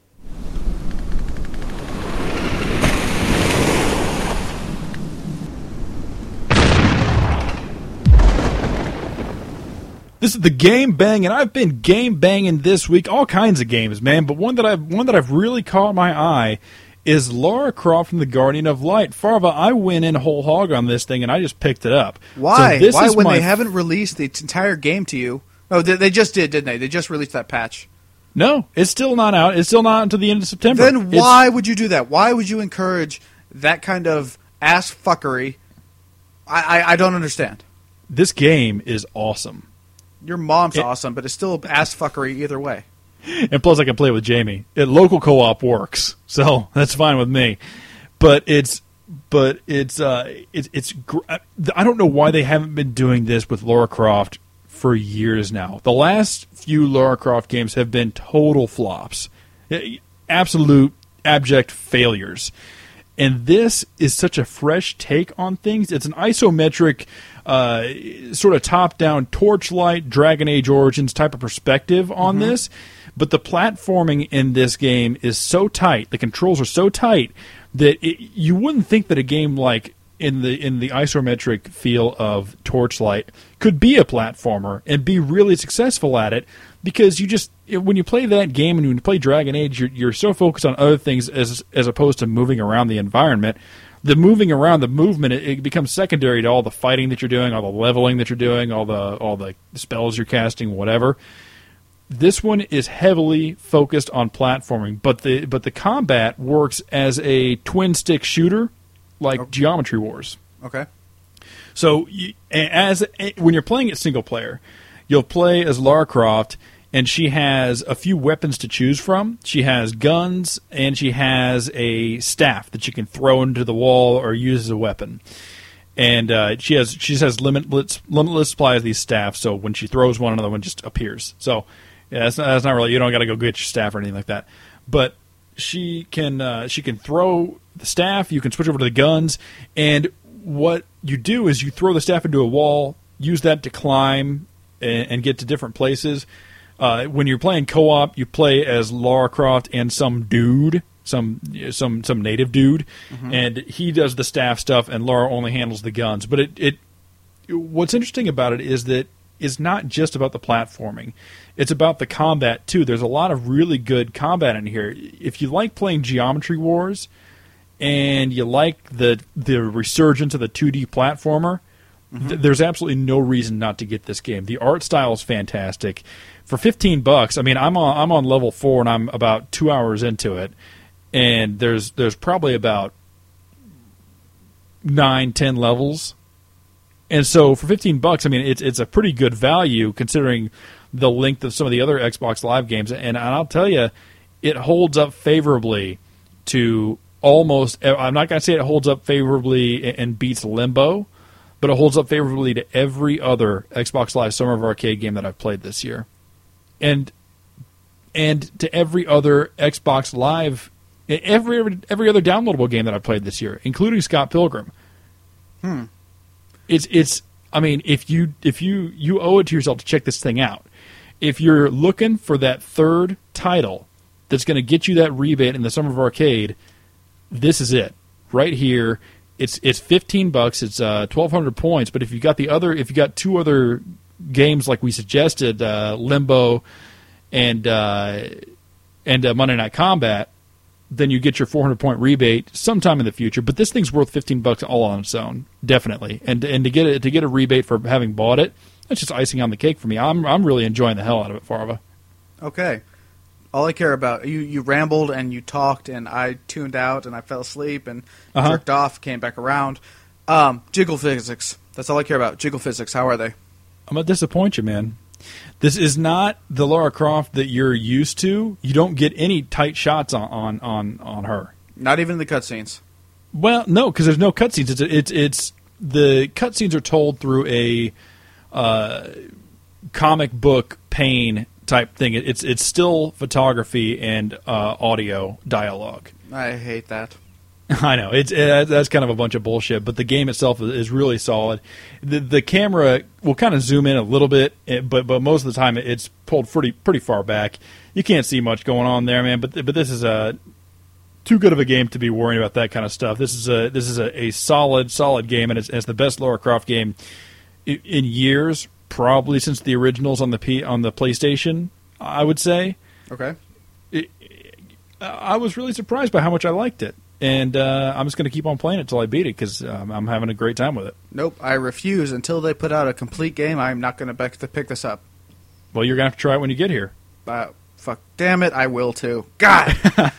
This is the Game Bang, and I've been game banging this week, all kinds of games, man. But one that I've one that I've really caught my eye is Lara Croft from the Guardian of Light. Farva, I went in whole hog on this thing, and I just picked it up. Why? So this Why is when my they haven't released the entire game to you? Oh, they, they just did, didn't they? They just released that patch. No, it's still not out. It's still not until the end of September. Then why it's, would you do that? Why would you encourage that kind of ass fuckery? I, I, I don't understand. This game is awesome. Your mom's it, awesome, but it's still ass fuckery either way. And plus, I can play with Jamie. It, local co-op works, so that's fine with me. But it's, but it's, uh, it's, it's. I don't know why they haven't been doing this with Lara Croft for years now. The last few Lara Croft games have been total flops, absolute abject failures. And this is such a fresh take on things. It's an isometric, uh, sort of top-down Torchlight, Dragon Age Origins type of perspective on mm-hmm. this. But the platforming in this game is so tight, the controls are so tight, that it, you wouldn't think that a game like in the in the isometric feel of Torchlight could be a platformer and be really successful at it, because you just, when you play that game and when you play Dragon Age, you're, you're so focused on other things as as opposed to moving around the environment. The moving around, the movement, it, it becomes secondary to all the fighting that you're doing, all the leveling that you're doing, all the all the spells you're casting, whatever. This one is heavily focused on platforming, but the but the combat works as a twin stick shooter, like okay. Geometry Wars. Okay. So you, as when you're playing it single player, you'll play as Lara Croft, and she has a few weapons to choose from. She has guns, and she has a staff that you can throw into the wall or use as a weapon. And uh, she has she just has limitless limitless supply of these staffs. So when she throws one, another one just appears. So yeah, that's not, that's not really, you don't got to go get your staff or anything like that. But she can uh, she can throw the staff. You can switch over to the guns, and what you do is you throw the staff into a wall, use that to climb and, and get to different places. Uh, when you're playing co-op, you play as Lara Croft and some dude, some some some native dude, mm-hmm. and he does the staff stuff, and Lara only handles the guns. But it, it what's interesting about it is that it's not just about the platforming; it's about the combat too. There's a lot of really good combat in here. If you like playing Geometry Wars, and you like the the resurgence of the two D platformer, mm-hmm. th- there's absolutely no reason not to get this game. The art style is fantastic. For fifteen bucks, I mean, I'm on I'm on level four and I'm about two hours into it, and there's there's probably about nine, ten levels, and so for fifteen bucks, I mean, it's it's a pretty good value considering the length of some of the other Xbox Live games, and I'll tell you, it holds up favorably to almost. I'm not going to say it holds up favorably and beats Limbo, but it holds up favorably to every other Xbox Live Summer of Arcade game that I've played this year. And and to every other Xbox Live, every every, every other downloadable game that I've played this year, including Scott Pilgrim. Hmm. It's it's. I mean, if you if you you owe it to yourself to check this thing out. If you're looking for that third title that's going to get you that rebate in the Summer of Arcade, this is it right here. It's it's fifteen bucks. It's uh, twelve hundred points. But if you got the other, if you got two other games like we suggested, uh, Limbo and uh, and uh, Monday Night Combat, then you get your four hundred point rebate sometime in the future. But this thing's worth fifteen bucks all on its own, definitely. And and to get it to get a rebate for having bought it, that's just icing on the cake for me. I'm I'm really enjoying the hell out of it, Farva. Okay. All I care about, you, you rambled and you talked, and I tuned out and I fell asleep and uh-huh. jerked off, came back around. Um, Jiggle Physics. That's all I care about. Jiggle Physics. How are they? I'm going to disappoint you, man. This is not the Lara Croft that you're used to. You don't get any tight shots on, on, on, on her. Not even the cutscenes. Well, no, because there's no cutscenes. It's, it's it's the cutscenes are told through a uh, comic book pane type thing. It's it's still photography and uh, audio dialogue. I hate that. I know it's it, that's kind of a bunch of bullshit, but the game itself is really solid. The the camera will kind of zoom in a little bit, but but most of the time it's pulled pretty pretty far back. You can't see much going on there, man. But but this is a too good of a game to be worrying about that kind of stuff. This is a this is a, a solid solid game, and it's, it's the best Lara Croft game in, in years, probably since the originals on the P, on the PlayStation. I would say. Okay. It, I was really surprised by how much I liked it. And uh, I'm just going to keep on playing it until I beat it because um, I'm having a great time with it. Nope, I refuse. Until they put out a complete game, I'm not going to pick this up. Well, you're going to have to try it when you get here. Uh, fuck, damn it, I will too. God!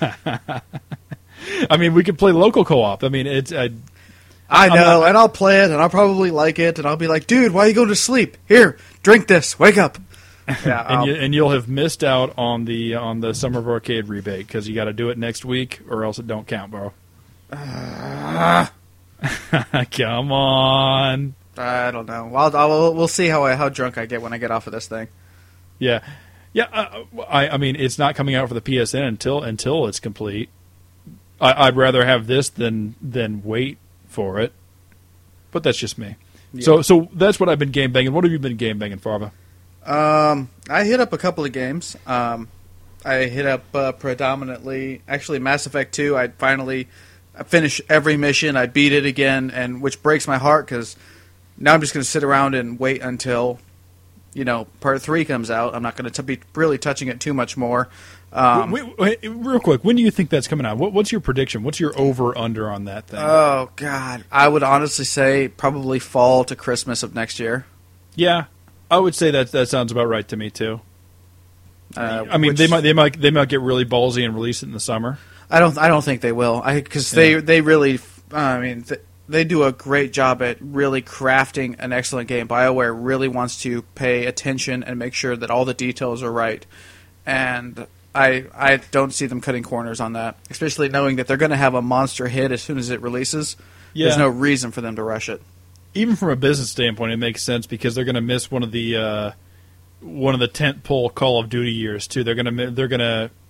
I mean, we could play local co-op. I mean, it's... Uh, I know, not, and I'll play it, and I'll probably like it, and I'll be like, dude, why are you going to sleep? Here, drink this, wake up. Yeah, and, you, and you'll have missed out on the on the Summer of Arcade rebate because you got to do it next week or else it don't count, bro. Uh, Come on. I don't know. I'll, I'll, we'll see how I, how drunk I get when I get off of this thing. Yeah, yeah. Uh, I I mean, it's not coming out for the P S N until until it's complete. I, I'd rather have this than than wait for it, but that's just me. Yeah. So so that's what I've been game banging. What have you been game banging, Farva? Um, I hit up a couple of games. Um, I hit up uh, predominantly, actually, Mass Effect two. I finally finished every mission. I beat it again, and which breaks my heart because now I'm just going to sit around and wait until, you know, part three comes out. I'm not going to be really touching it too much more. Um, wait, wait, wait, real quick, when do you think that's coming out? What, what's your prediction? What's your over-under on that thing? Oh, God. I would honestly say probably fall to Christmas of next year. Yeah. I would say that that sounds about right to me too. Uh, I mean, which, they might they might they might get really ballsy and release it in the summer. I don't I don't think they will. I because yeah. they they really uh, I mean th- they do a great job at really crafting an excellent game. BioWare really wants to pay attention and make sure that all the details are right, and I I don't see them cutting corners on that. Especially knowing that they're going to have a monster hit as soon as it releases. Yeah. There's no reason for them to rush it. Even from a business standpoint, it makes sense because they're going to miss one of the uh, one of the tentpole Call of Duty years too. They're going to they're going to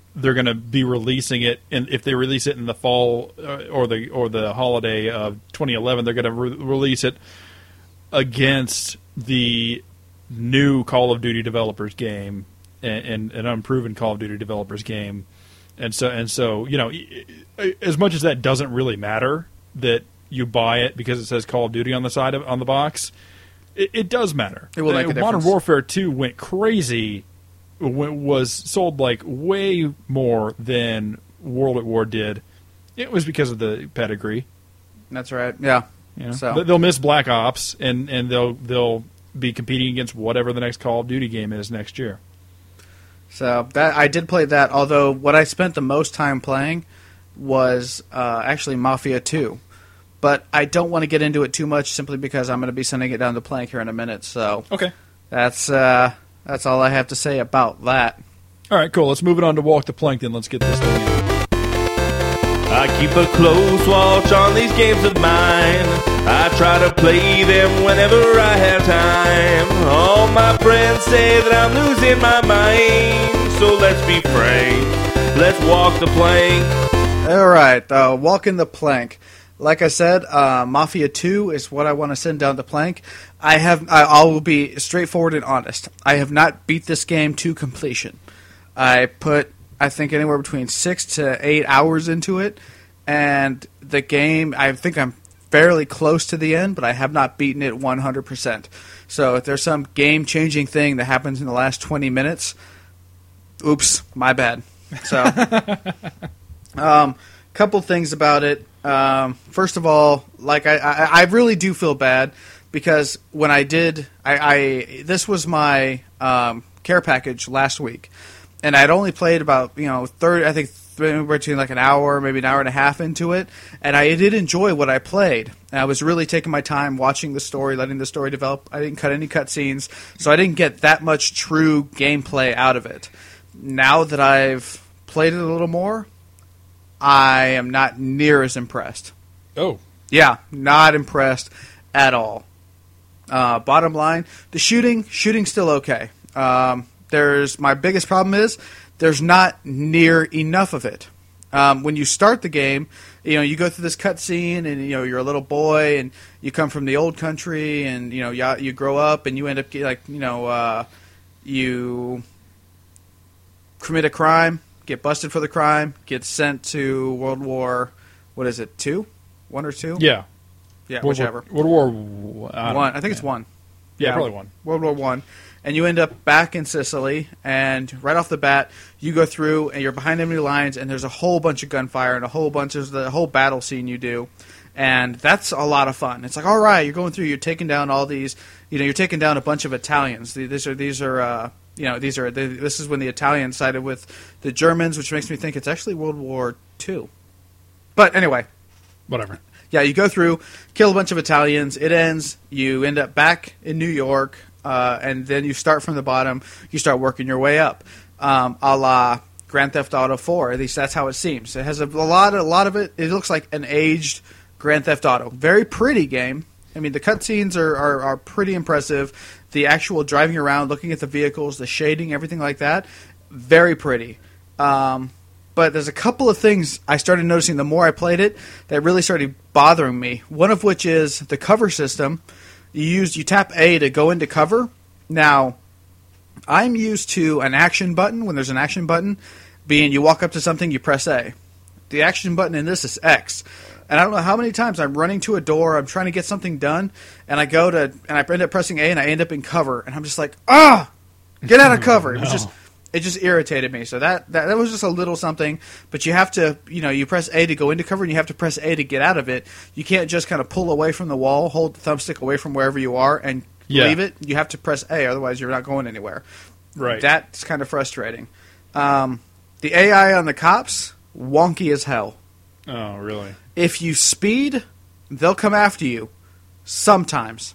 they're going to be releasing it, and if they release it in the fall uh, or the or the holiday of twenty eleven, they're going to re- release it against the new Call of Duty developers game and, and an unproven Call of Duty developers game, and so and so you know, as much as that doesn't really matter that you buy it because it says Call of Duty on the side of on the box, it, it does matter. It will make a difference. Modern Warfare two went crazy. Was sold like way more than World at War did. It was because of the pedigree. That's right. Yeah. You know? So They'll miss Black Ops, and, and they'll they'll be competing against whatever the next Call of Duty game is next year. So that I did play that. Although what I spent the most time playing was uh, actually Mafia two, but I don't want to get into it too much simply because I'm going to be sending it down the plank here in a minute. So Okay. that's. Uh, That's all I have to say about that. All right, cool. Let's move it on to Walk the Plank, then. Let's get this thing in. I keep a close watch on these games of mine. I try to play them whenever I have time. All my friends say that I'm losing my mind. So let's be frank. Let's walk the plank. All right, uh, walking the plank. Like I said, uh, Mafia two is what I want to send down the plank. I have. I, I will be straightforward and honest. I have not beat this game to completion. I put, I think, anywhere between six to eight hours into it, and the game, I think I'm fairly close to the end, but I have not beaten it one hundred percent. So if there's some game-changing thing that happens in the last twenty minutes, oops, my bad. So, um, couple things about it. Um, first of all, like I, I, I really do feel bad because when I did, I, I this was my um, care package last week, and I'd only played about you know thirty, I think between like an hour, maybe an hour and a half into it, and I did enjoy what I played. And I was really taking my time watching the story, letting the story develop. I didn't cut any cutscenes, so I didn't get that much true gameplay out of it. Now that I've played it a little more, I am not near as impressed. Oh. Yeah, not impressed at all. Uh, bottom line, the shooting, shooting's still okay. Um, there's my biggest problem is there's not near enough of it. Um, when you start the game, you know you go through this cutscene, and you know you're a little boy, and you come from the old country, and you know you, you grow up, and you end up like you know uh, you commit a crime. Get busted for the crime, get sent to World War, what is it, two? One or two? Yeah. Yeah, World whichever. War, World War I one. know. I think it's one. Yeah, probably one. World War One. And you end up back in Sicily, and right off the bat, you go through, and you're behind enemy lines, and there's a whole bunch of gunfire, and a whole bunch of the whole battle scene you do. And that's a lot of fun. It's like, all right, you're going through, you're taking down all these, you know, you're taking down a bunch of Italians. These are, these are, uh, You know, these are the, this is when the Italians sided with the Germans, which makes me think it's actually World War Two. But anyway, Whatever. Yeah, you go through, kill a bunch of Italians. It ends. You end up back in New York, uh, and then you start from the bottom. You start working your way up, um, a la Grand Theft Auto four. At least that's how it seems. It has a, a lot, a lot of it. It looks like an aged Grand Theft Auto. Very pretty game. I mean, the cutscenes are, are, are pretty impressive. The actual driving around, looking at the vehicles, the shading, everything like that, very pretty. Um, but there's a couple of things I started noticing the more I played it that really started bothering me. One of which is the cover system. You use you tap A to go into cover. Now, I'm used to an action button. When there's an action button, being you walk up to something, you press A. The action button in this is X. And I don't know how many times I'm running to a door, I'm trying to get something done, and I go to, and I end up pressing A, and I end up in cover, and I'm just like, ah, get out of cover. It was just, it just irritated me. So that, that that was just a little something. But you have to, you know, you press A to go into cover, and you have to press A to get out of it. You can't just kind of pull away from the wall, hold the thumbstick away from wherever you are, and Yeah. leave it. You have to press A, otherwise you're not going anywhere. Right. That's kind of frustrating. Um, the A I on the cops, wonky as hell. Oh, really? If you speed, they'll come after you. Sometimes.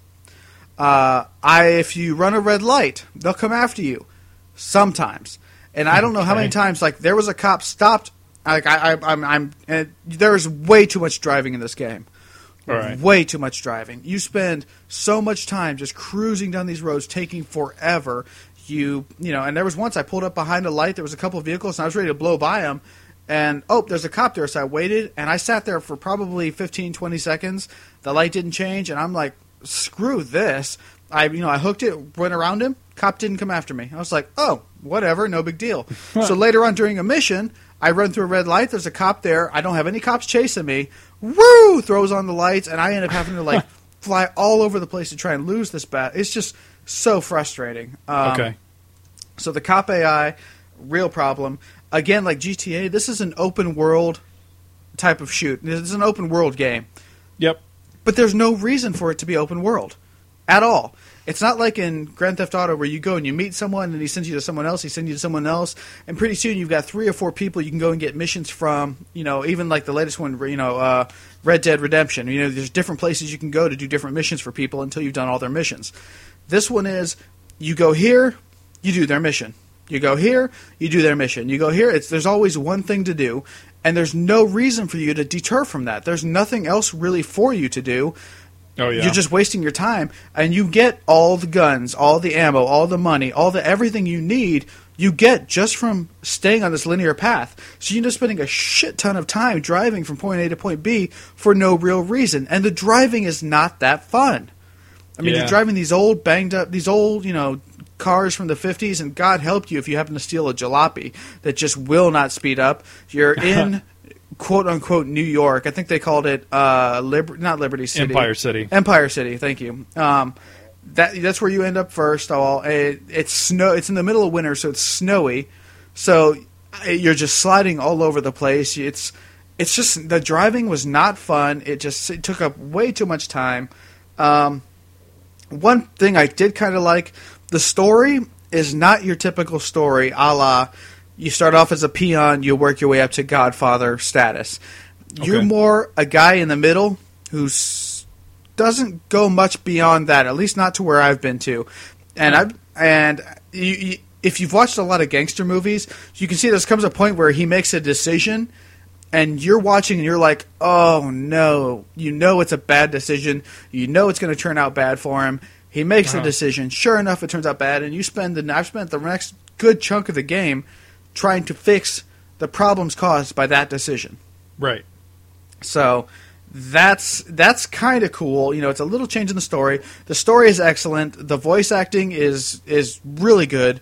Uh, I if you run a red light, they'll come after you. Sometimes. And I don't know how many Okay. times. Like there was a cop stopped. Like I, I I'm, I'm. And there is way too much driving in this game. All right. Way too much driving. You spend so much time just cruising down these roads, taking forever. You you know, and there was once I pulled up behind a light. There was a couple of vehicles, and I was ready to blow by them. And, oh, there's a cop there. So I waited, and I sat there for probably fifteen, twenty seconds. The light didn't change, and I'm like, screw this. I you know, I hooked it, went around him. Cop didn't come after me. I was like, oh, whatever, no big deal. So later on during a mission, I run through a red light. There's a cop there. I don't have any cops chasing me. Woo! Throws on the lights, and I end up having to, like, fly all over the place to try and lose this bat. It's just so frustrating. Um, Okay. So the cop A I, real problem. Again, like G T A, this is an open world type of shoot. This is an open world game. Yep. But there's no reason for it to be open world at all. It's not like in Grand Theft Auto where you go and you meet someone and he sends you to someone else, he sends you to someone else, and pretty soon you've got three or four people you can go and get missions from, you know, even like the latest one, you know, uh, Red Dead Redemption. You know, there's different places you can go to do different missions for people until you've done all their missions. This one is, you go here, you do their mission. You go here, you do their mission. You go here, it's there's always one thing to do, and there's no reason for you to deter from that. There's nothing else really for you to do. Oh, yeah. You're just wasting your time, and you get all the guns, all the ammo, all the money, all the everything you need, you get just from staying on this linear path. So you end up spending a shit ton of time driving from point A to point B for no real reason, and the driving is not that fun. I mean, Yeah. you're driving these old banged up, these old, you know, cars from the fifties, and God help you if you happen to steal a jalopy that just will not speed up. You're in quote unquote New York. I think they called it uh, Liber- not Liberty City, Empire City. Empire City. Thank you. Um, that that's where you end up first of all. It, it's snow. It's in the middle of winter, so it's snowy. So uh, you're just sliding all over the place. It's it's just the driving was not fun. It just it took up way too much time. Um, one thing I did kind of like, the story is not your typical story, a la you start off as a peon, you work your way up to Godfather status. You're Okay. more a guy in the middle who s- doesn't go much beyond that, at least not to where I've been to. And I've, and you, you, if you've watched a lot of gangster movies, you can see there comes a point where he makes a decision, and you're watching and you're like, oh no, you know it's a bad decision, you know it's going to turn out bad for him. He makes Uh-huh. a decision. Sure enough, it turns out bad, and you spend the I've spent the next good chunk of the game trying to fix the problems caused by that decision. Right. So that's that's kind of cool. You know, it's a little change in the story. The story is excellent. The voice acting is is really good.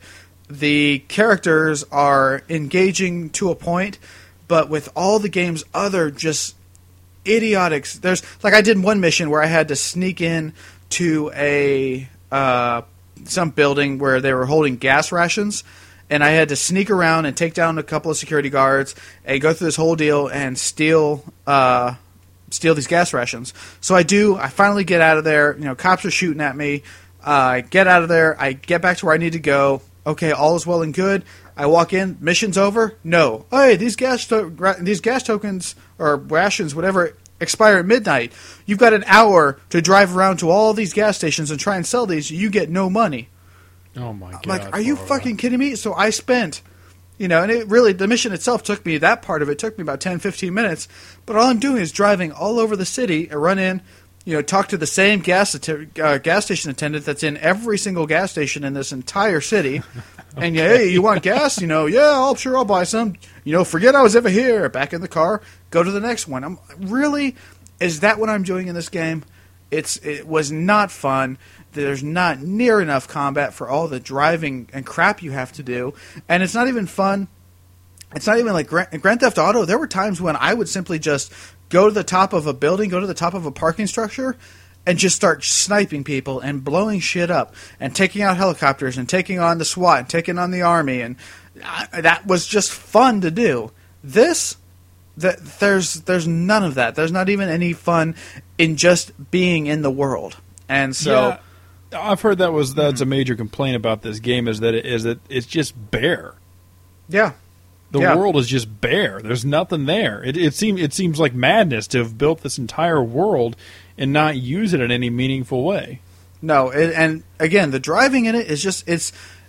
The characters are engaging to a point, but with all the game's other just idiotics, there's like I did one mission where I had to sneak in to a uh, some building where they were holding gas rations, and I had to sneak around and take down a couple of security guards and go through this whole deal and steal uh, steal these gas rations. So I do. I finally get out of there. You know, cops are shooting at me. Uh, I get out of there. I get back to where I need to go. Okay, all is well and good. I walk in. Mission's over. No. Hey, these gas to- ra- these gas tokens or rations, whatever, expire at midnight. You've got an hour to drive around to all these gas stations and try and sell these. You get no money. Oh, my God. I'm like, are you Barbara. fucking kidding me? So I spent, you know, and it really, the mission itself took me, that part of it took me about ten, fifteen minutes. But all I'm doing is driving all over the city and run in, you know, talk to the same gas att- uh, gas station attendant that's in every single gas station in this entire city. And, yeah, hey, you want gas? You know, yeah, I'll sure I'll buy some. You know, forget I was ever here. Back in the car. Go to the next one. I'm really, is that what I'm doing in this game? It's it was not fun. There's not near enough combat for all the driving and crap you have to do, and it's not even fun. It's not even like Grand, Grand Theft Auto. There were times when I would simply just go to the top of a building, go to the top of a parking structure, and just start sniping people and blowing shit up and taking out helicopters and taking on the SWAT and taking on the army, and I, that was just fun to do. This, the, there's there's none of that. There's not even any fun in just being in the world, and so. Yeah, I've heard that was that's a major complaint about this game is that it, is that it's just bare. Yeah. The Yeah. world is just bare. There's nothing there. It it seems it seems like madness to have built this entire world and not use it in any meaningful way. No, it, and again, the driving in it is just it's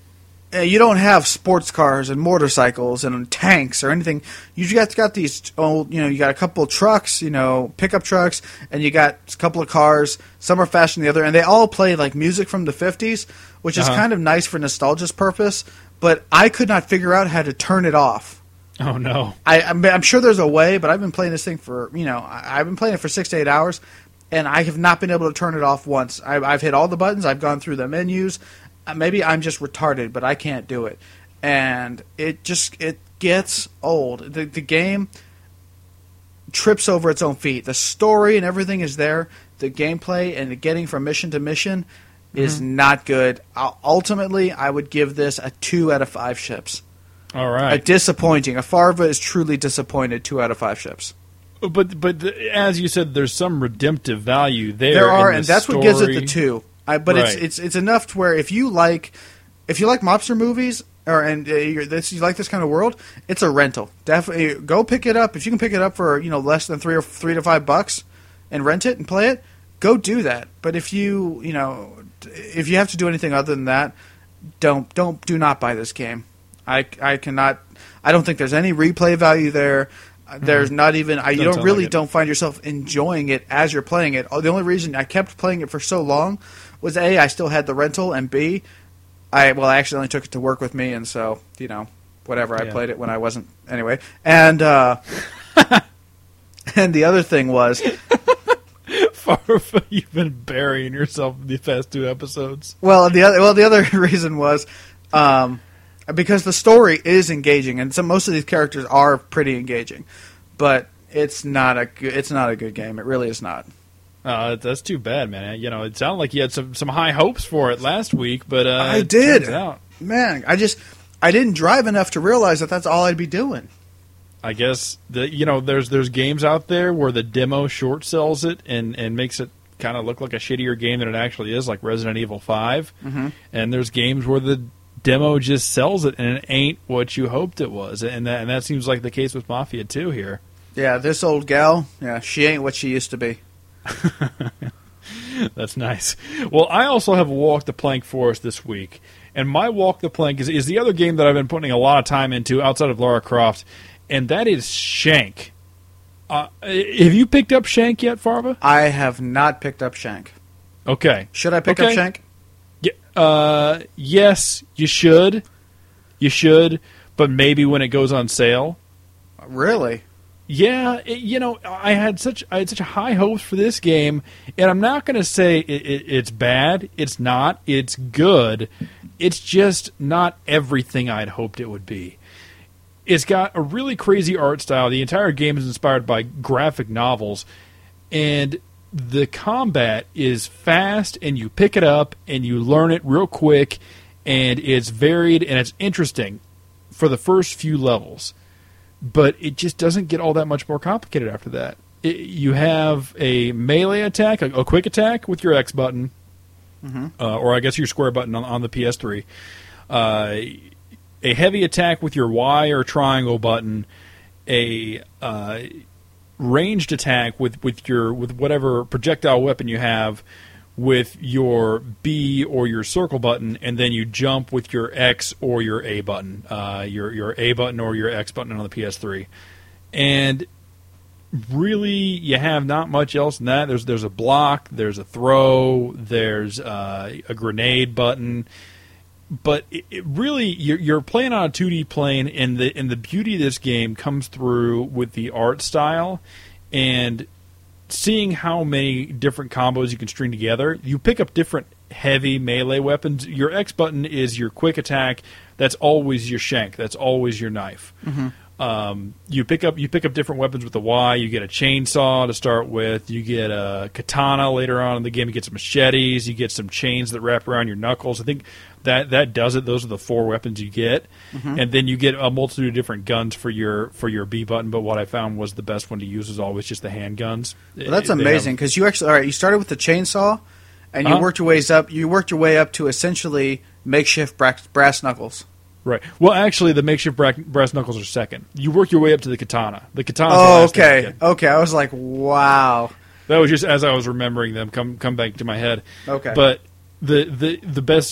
uh, you don't have sports cars and motorcycles and tanks or anything. You just got these old, you know, you got a couple of trucks, you know, pickup trucks, and you got a couple of cars. Some are faster than the other, and they all play like music from the fifties, which is Uh-huh. kind of nice for nostalgia's purpose. But I could not figure out how to turn it off. Oh no! I, I'm, I'm sure there's a way, but I've been playing this thing for, you know, I, I've been playing it for six to eight hours, and I have not been able to turn it off once. I, I've hit all the buttons. I've gone through the menus. Uh, Maybe I'm just retarded, but I can't do it. And it just it gets old. The, the game trips over its own feet. The story and everything is there. The gameplay and the getting from mission to mission is not good. Uh, ultimately, I would give this a two out of five ships. All A right, disappointing. A Farva is truly disappointed. Two out of five ships. but but the, as you said, there's some redemptive value there. There are, in the and that's what gives it the story. two. I, but it's Right. it's it's enough to where if you like if you like mobster movies or and uh, you're, this, you like this kind of world, it's a rental. Definitely go pick it up if you can pick it up for you know less than three or three to five bucks and rent it and play it. Go do that. But if you you know if you have to do anything other than that, don't don't do not buy this game. I I cannot. I don't think there's any replay value there. There's not even. I, you Doesn't don't sound really like it. don't find yourself enjoying it as you're playing it. The only reason I kept playing it for so long was A, I still had the rental, and B, I well I actually only took it to work with me, and so you know whatever I Yeah. played it when I wasn't anyway. And uh, and the other thing was Farva, you've been burying yourself in the past two episodes. well the other well the other reason was um, because the story is engaging, and some most of these characters are pretty engaging, but it's not a good, it's not a good game. It really is not. Uh, that's too bad, man. You know, it sounded like you had some, some high hopes for it last week, but uh, I it did. turns out, Man, I just I didn't drive enough to realize that that's all I'd be doing. I guess the you know there's there's games out there where the demo short sells it and, and makes it kind of look like a shittier game than it actually is, like Resident Evil five. Mm-hmm. And there's games where the demo just sells it and it ain't what you hoped it was, and that and that seems like the case with Mafia two here. Yeah, this old gal, yeah, she ain't what she used to be. That's nice. Well, I also have a Walk the Plank for us this week, and my Walk the Plank is, is the other game that I've been putting a lot of time into outside of Lara Croft, and that is Shank. Uh, have you picked up Shank yet, Farva? I have not picked up Shank. Okay. Should I pick Okay. up Shank? Yeah, uh, yes, you should. You should, but maybe when it goes on sale. Really? Yeah, it, you know, I had such I had such high hopes for this game, and I'm not going to say it, it, it's bad. It's not. It's good. It's just not everything I'd hoped it would be. It's got a really crazy art style. The entire game is inspired by graphic novels, and the combat is fast, and you pick it up, and you learn it real quick, and it's varied, and it's interesting for the first few levels. But it just doesn't get all that much more complicated after that. It, you have a melee attack, a, a quick attack with your X button, mm-hmm. uh, or I guess your square button on, on the P S three. Uh, a heavy attack with your Y or triangle button. A uh, ranged attack with, with your with whatever projectile weapon you have, with your B or your circle button, and then you jump with your X or your A button, uh, your your A button or your X button on the P S three. And really, you have not much else than that. There's there's a block, there's a throw, there's uh, a grenade button. But it, it really, you're, you're playing on a two D plane, and the and the beauty of this game comes through with the art style and seeing how many different combos you can string together. You pick up different heavy melee weapons. Your X button is your quick attack. That's always your shank. That's always your knife. Mm-hmm. Um, you pick up you pick up different weapons with the Y. You get a chainsaw to start with. You get a katana later on in the game. You get some machetes. You get some chains that wrap around your knuckles. I think that that does it. Those are the four weapons you get, mm-hmm. and then you get a multitude of different guns for your for your B button. But what I found was the best one to use is always just the handguns. Well, that's They amazing have- because you actually all right. You started with the chainsaw, and you Uh-huh. worked your ways up. You worked your way up to essentially makeshift brass, brass knuckles. Right. Well, actually, the makeshift bra- brass knuckles are second. You work your way up to the katana. The katana. Oh, okay, okay. I was like, wow. That was just as I was remembering them come come back to my head. Okay. But the the the best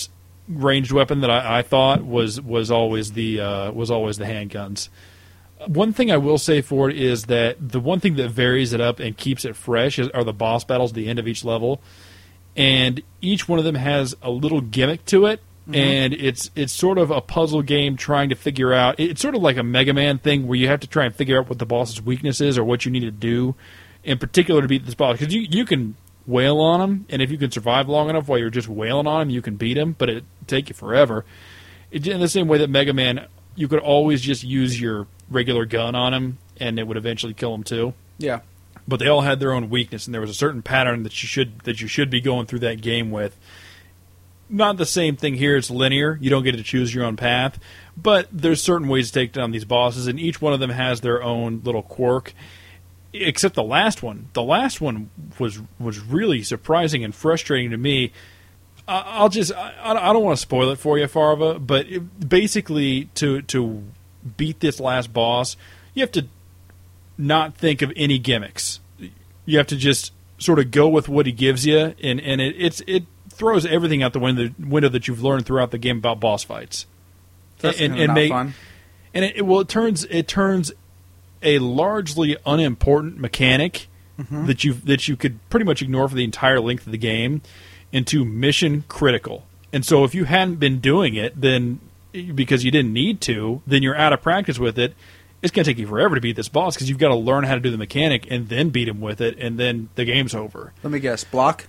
ranged weapon that I, I thought was was always the uh, was always the handguns. One thing I will say for it is that the one thing that varies it up and keeps it fresh is, are the boss battles at the end of each level, and each one of them has a little gimmick to it, mm-hmm. and it's it's sort of a puzzle game trying to figure out. It's sort of like a Mega Man thing where you have to try and figure out what the boss's weakness is or what you need to do, in particular to beat this boss, because you you can wail on him, and if you can survive long enough while you're just wailing on him, you can beat him, but it'd take you forever. It, in the same way that Mega Man, you could always just use your regular gun on him, and it would eventually kill him too. Yeah. But they all had their own weakness, and there was a certain pattern that you should that you should be going through that game with. Not the same thing here. It's linear. You don't get to choose your own path, but there's certain ways to take down these bosses, and each one of them has their own little quirk. Except the last one. The last one was was really surprising and frustrating to me. I'll just I, I don't want to spoil it for you, Farva, but it, basically to to beat this last boss, you have to not think of any gimmicks. You have to just sort of go with what he gives you, and and it it's it throws everything out the window, window that you've learned throughout the game about boss fights. That's and, and, and not make, fun. And it well, it turns it turns. a largely unimportant mechanic mm-hmm. that you that you could pretty much ignore for the entire length of the game into mission critical. And so if you hadn't been doing it, then because you didn't need to, then you're out of practice with it. It's going to take you forever to beat this boss because you've got to learn how to do the mechanic and then beat him with it, and then the game's over. Let me guess. Block?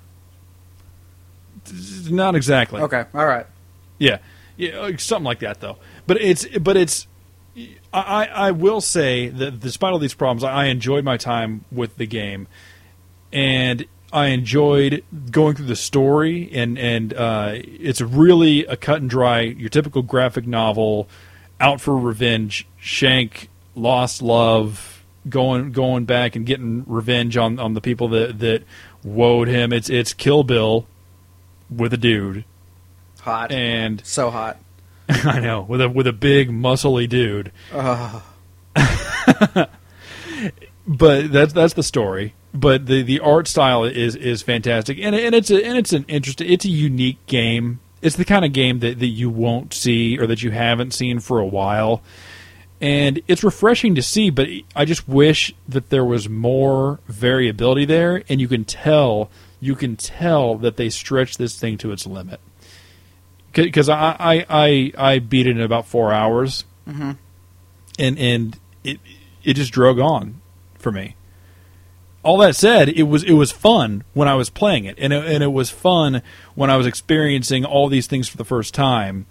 Not exactly. Okay. All right. Yeah. Yeah, something like that though. But it's but it's I, I will say that despite all these problems, I enjoyed my time with the game, and I enjoyed going through the story, and and uh, it's really a cut and dry, your typical graphic novel, out for revenge. Shank lost love, going going back and getting revenge on, on the people that that woed him. It's it's Kill Bill with a dude, hot and so hot. I know, with a with a big muscly dude. Uh. But that's that's the story. But the, the art style is, is fantastic, and and it's a, and it's an interesting, it's a unique game. It's the kind of game that, that you won't see or that you haven't seen for a while, and it's refreshing to see. But I just wish that there was more variability there, and you can tell you can tell that they stretched this thing to its limit. Because I, I, I, I beat it in about four hours, mm-hmm. and and it it just drug on for me. All that said, it was it was fun when I was playing it, and it, and it was fun when I was experiencing all these things for the first time.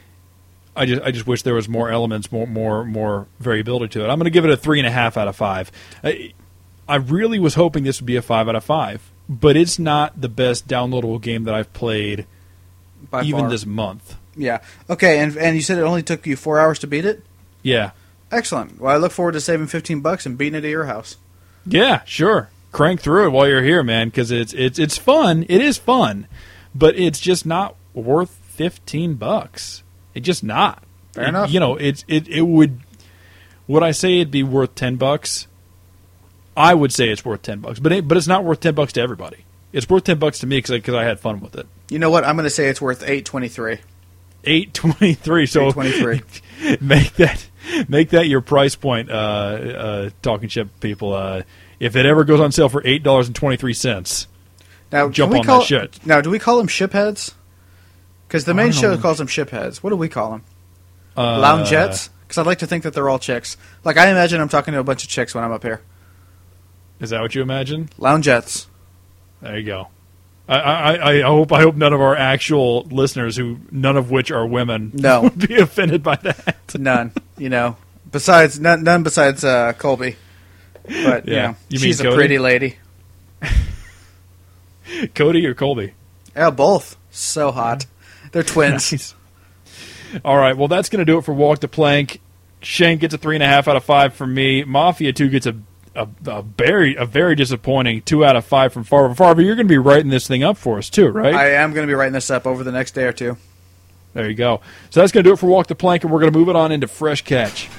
I just I just wish there was more elements, more more more variability to it. I'm going to give it a three and a half out of five. I, I really was hoping this would be a five out of five, but it's not the best downloadable game that I've played. By even far. this month. Yeah. Okay, and and you said it only took you four hours to beat it? Yeah. Excellent. Well, I look forward to saving fifteen bucks and beating it at your house. Yeah, sure. Crank through it while you're here, man, because it's it's it's fun. It is fun, but it's just not worth fifteen bucks. It's just not. Fair it, enough. You know, it it it would. Would I say it'd be worth ten bucks? I would say it's worth ten bucks, but it, but it's not worth ten bucks to everybody. It's worth ten bucks to me because because I, I had fun with it. You know what? I'm going to say it's worth eight twenty three. Eight twenty three. So eight twenty three. make that make that your price point. Uh, uh, talking ship people. Uh, if it ever goes on sale for eight dollars and twenty three cents, now jump do we on call, that shit. Now, do we call them shipheads? Because the main I show don't know. calls them shipheads. What do we call them? Uh, Loungettes? Because I'd like to think that they're all chicks. Like I imagine I'm talking to a bunch of chicks when I'm up here. Is that what you imagine? Loungettes. There you go. I, I, I hope I hope none of our actual listeners, who none of which are women, No. would be offended by that. None. You know, besides none, none besides uh, Colby. But Yeah. you know, You mean she's a Cody? pretty lady. Cody or Colby? Yeah, both. So hot. They're twins. Nice. All right, well, that's going to do it for Walk the Plank. Shank gets a three and a half out of five from me. Mafia two gets a a, a very a very disappointing two out of five from Farva. Farva, you're going to be writing this thing up for us too, right? I am going to be writing this up over the next day or two. There you go. So that's going to do it for Walk the Plank, and we're going to move it on into Fresh Catch.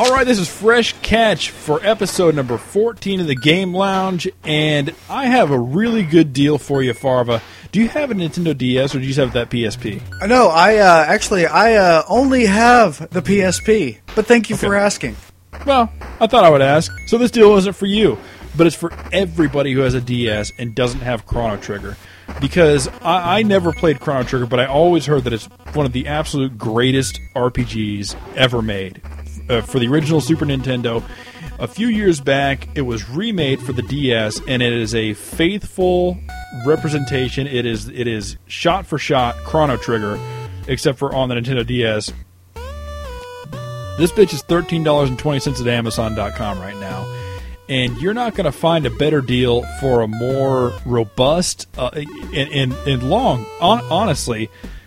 All right, this is Fresh Catch for episode number fourteen of the Game Lounge, and I have a really good deal for you, Farva. Do you have a Nintendo D S, or do you just have that P S P? No, I uh, actually I uh, only have the P S P, but thank you Okay. for asking. Well, I thought I would ask. So this deal isn't for you, but it's for everybody who has a D S and doesn't have Chrono Trigger. Because I, I never played Chrono Trigger, but I always heard that it's one of the absolute greatest R P Gs ever made. Uh, for the original Super Nintendo, a few years back, it was remade for the D S, and it is a faithful representation. It is it is shot for shot Chrono Trigger, except for on the Nintendo D S. This bitch is thirteen dollars and twenty cents at Amazon dot com right now. And you're not going to find a better deal for a more robust uh, and, and, and long, on, honestly,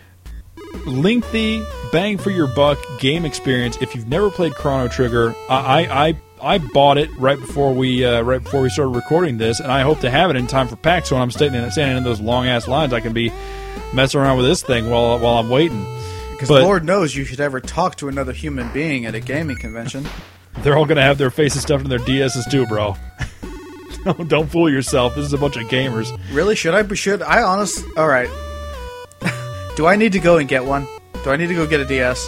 lengthy, bang for your buck game experience. If you've never played Chrono Trigger, I I, I bought it right before we uh, right before we started recording this, and I hope to have it in time for PAX. So when I'm standing standing in those long ass lines, I can be messing around with this thing while while I'm waiting. Because But- Lord knows you should ever talk to another human being at a gaming convention. They're all going to have their faces stuffed in their D Ss too, bro. don't, don't fool yourself. This is a bunch of gamers. Really? Should I? be Should I? Honest? All right. Do I need to go and get one? Do I need to go get a D S?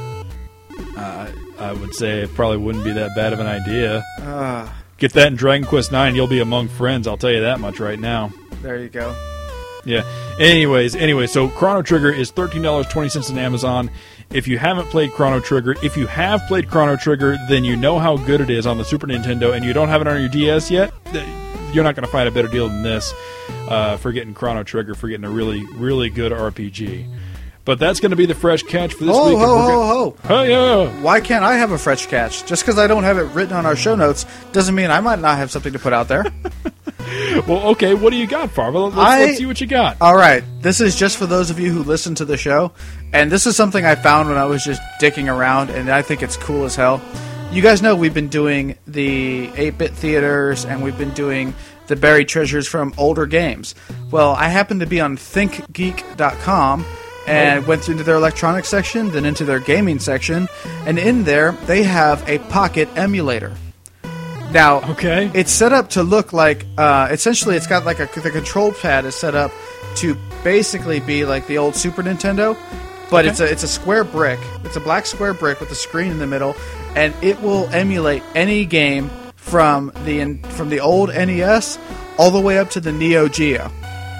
Uh, I would say it probably wouldn't be that bad of an idea. Uh, Get that in Dragon Quest nine, you'll be among friends. I'll tell you that much right now. there you go. Yeah. Anyways, anyway, so Chrono Trigger is thirteen dollars and twenty cents on Amazon. If you haven't played Chrono Trigger, if you have played Chrono Trigger, then you know how good it is on the Super Nintendo, and you don't have it on your D S yet, th- you're not going to find a better deal than this uh, for getting Chrono Trigger, for getting a really, really good R P G. But that's going to be the Fresh Catch for this Ho, week. ho, and we're ho, gonna- ho. Hey, yeah. Why can't I have a fresh catch? Just because I don't have it written on our show notes doesn't mean I might not have something to put out there. Well, okay, what do you got, Farva? Let's, I- let's see what you got. All right, this is just for those of you who listen to the show, and this is something I found when I was just dicking around, and I think it's cool as hell. You guys know we've been doing the eight-bit theaters, and we've been doing the buried treasures from older games. Well, I happened to be on think geek dot com and went into their electronics section, then into their gaming section, and in there they have a Pocket emulator. Now, Okay. it's set up to look like, uh, essentially, it's got like a the control pad is set up to basically be like the old Super Nintendo, but Okay. it's a it's a square brick. It's a black square brick with a screen in the middle, and it will emulate any game from the from the old N E S all the way up to the Neo Geo.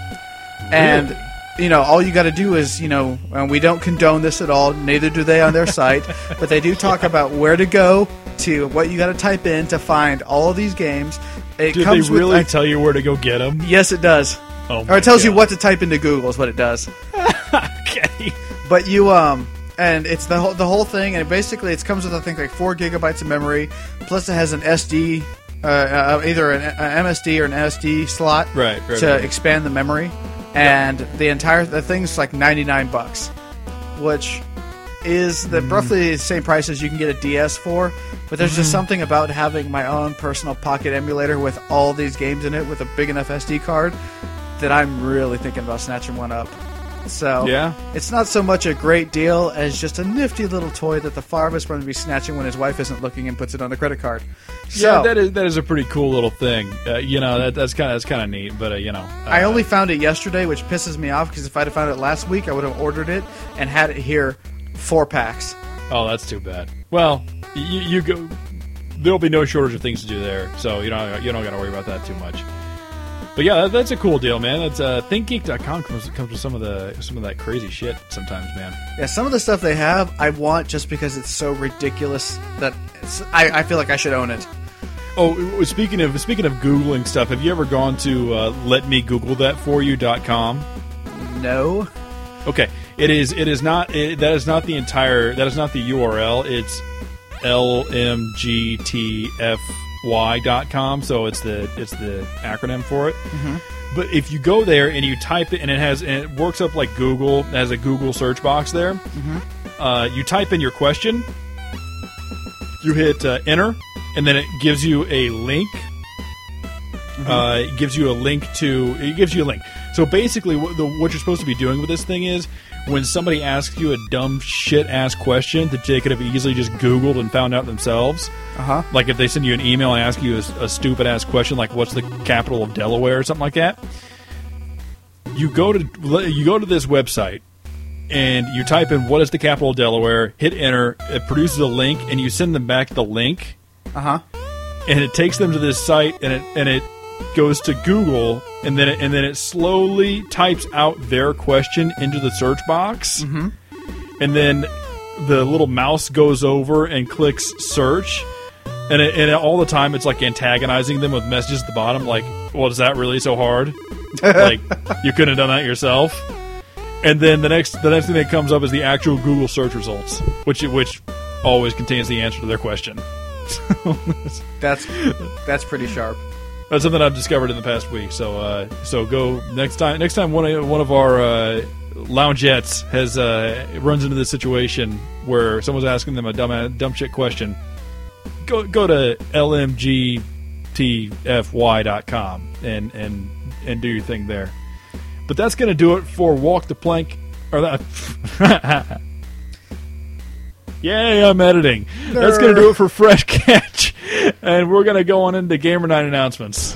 And Really? you know, all you got to do is, you know, and we don't condone this at all. Neither do they on their site, but they do talk about where to go to, what you got to type in to find all of these games. It Did they comes really with, like, tell you where to go get them? yes, it does. Oh Or my it tells you God. what to type into Google is what it does. Okay. But you um and it's the whole the whole thing, and basically it comes with I think like four gigabytes of memory, plus it has an S D, uh, uh, either an, an M S D or an S D slot, Right, right, to right. expand the memory, and the entire the thing's like ninety nine bucks, which is the Mm. roughly the same price as you can get a D S for. But there's Mm-hmm. just something about having my own personal Pocket emulator with all these games in it with a big enough S D card that I'm really thinking about snatching one up. So Yeah? it's not so much a great deal as just a nifty little toy that the Farva's going to be snatching when his wife isn't looking and puts it on the credit card. So, Yeah, that is that is a pretty cool little thing. Uh, you know, that that's kind of that's kind of neat. But uh, you know, uh, I only found it yesterday, which pisses me off because if I'd have found it last week, I would have ordered it and had it here four packs. Oh, that's too bad. Well, you, you go. There'll be no shortage of things to do there, so you don't you don't got to worry about that too much. But yeah, that, that's a cool deal, man. That's uh, think geek dot com comes comes with some of the some of that crazy shit sometimes, man. Yeah, some of the stuff they have, I want just because it's so ridiculous that it's, I, I feel like I should own it. Oh, speaking of speaking of googling stuff, have you ever gone to uh, let me google that for you dot com? No. Okay, it is. It is not. It, that is not the entire. That is not the U R L. It's L M G T F Y dot com. So it's the it's the acronym for it. Mm-hmm. But if you go there and you type it, and it has and it works up like Google. It has a Google search box there. Mm-hmm. Uh, you type in your question. You hit uh, enter, and then it gives you a link. Uh, it gives you a link to. It gives you a link. So basically, what, the, what you're supposed to be doing with this thing is, when somebody asks you a dumb shit-ass question that they could have easily just Googled and found out themselves, Uh-huh. like if they send you an email and ask you a, a stupid-ass question like, what's the capital of Delaware or something like that, you go to you go to this website, and you type in, what is the capital of Delaware, hit enter, it produces a link, and you send them back the link, Uh-huh. and it takes them to this site, and it and it goes to Google, and then it, and then it slowly types out their question into the search box, mm-hmm. and then the little mouse goes over and clicks search, and it, and all the time it's like antagonizing them with messages at the bottom, like, "Well, is that really so hard? Like, you couldn't have done that yourself." And then the next the next thing that comes up is the actual Google search results, which which always contains the answer to their question. That's that's pretty sharp. That's something I've discovered in the past week. So, uh, so go next time. Next time, one of one of our uh, loungettes has uh, runs into this situation where someone's asking them a dumb dumb shit question. Go go to L M G T F Y dot com and and and do your thing there. But that's going to do it for Walk the Plank. Or that. Yay! I'm editing. That's going to do it for Fresh Catch. And we're going to go on into Gamer Night announcements.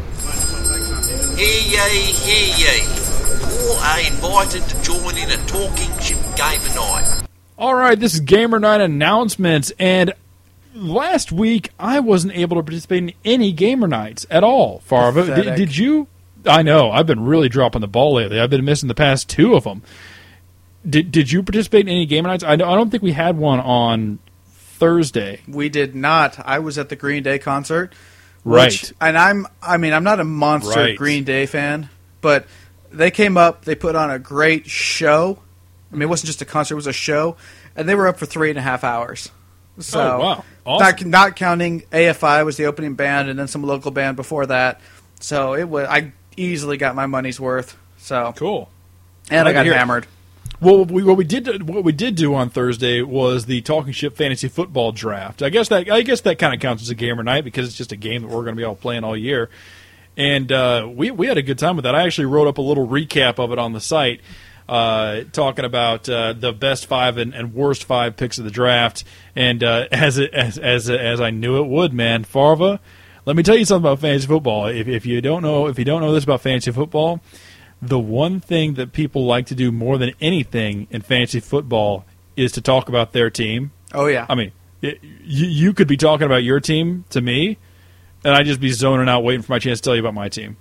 Hear ye, hear ye. All are invited to join in a talking ship Gamer Night. All right, this is Gamer Night announcements. And last week, I wasn't able to participate in any Gamer Nights at all, Farva. Did, did you? I know. I've been really dropping the ball lately. I've been missing the past two of them. Did, did you participate in any Gamer Nights? I, I don't think we had one on Thursday. We did not. I was at the Green Day concert. Right. Which, and I'm, I mean, I'm not a monster Right. Green Day fan, but they came up, they put on a great show. I mean, it wasn't just a concert, it was a show, and they were up for three and a half hours. So, Oh, wow. Awesome. not, not counting A F I was the opening band, and then some local band before that. So it was, I easily got my money's worth. So Cool. And Glad I got to hear it. hammered. Well, we, what we did what we did do on Thursday was the Talking Ship Fantasy Football Draft. I guess that I guess that kind of counts as a gamer night because it's just a game that we're going to be all playing all year. And uh, we we had a good time with that. I actually wrote up a little recap of it on the site, uh, talking about uh, the best five and, and worst five picks of the draft. And uh, as, it, as as as I knew it would, man, Farva, let me tell you something about fantasy football. If, if you don't know if you don't know this about fantasy football. The one thing that people like to do more than anything in fantasy football is to talk about their team. Oh, yeah. I mean, it, you, you could be talking about your team to me, and I'd just be zoning out waiting for my chance to tell you about my team.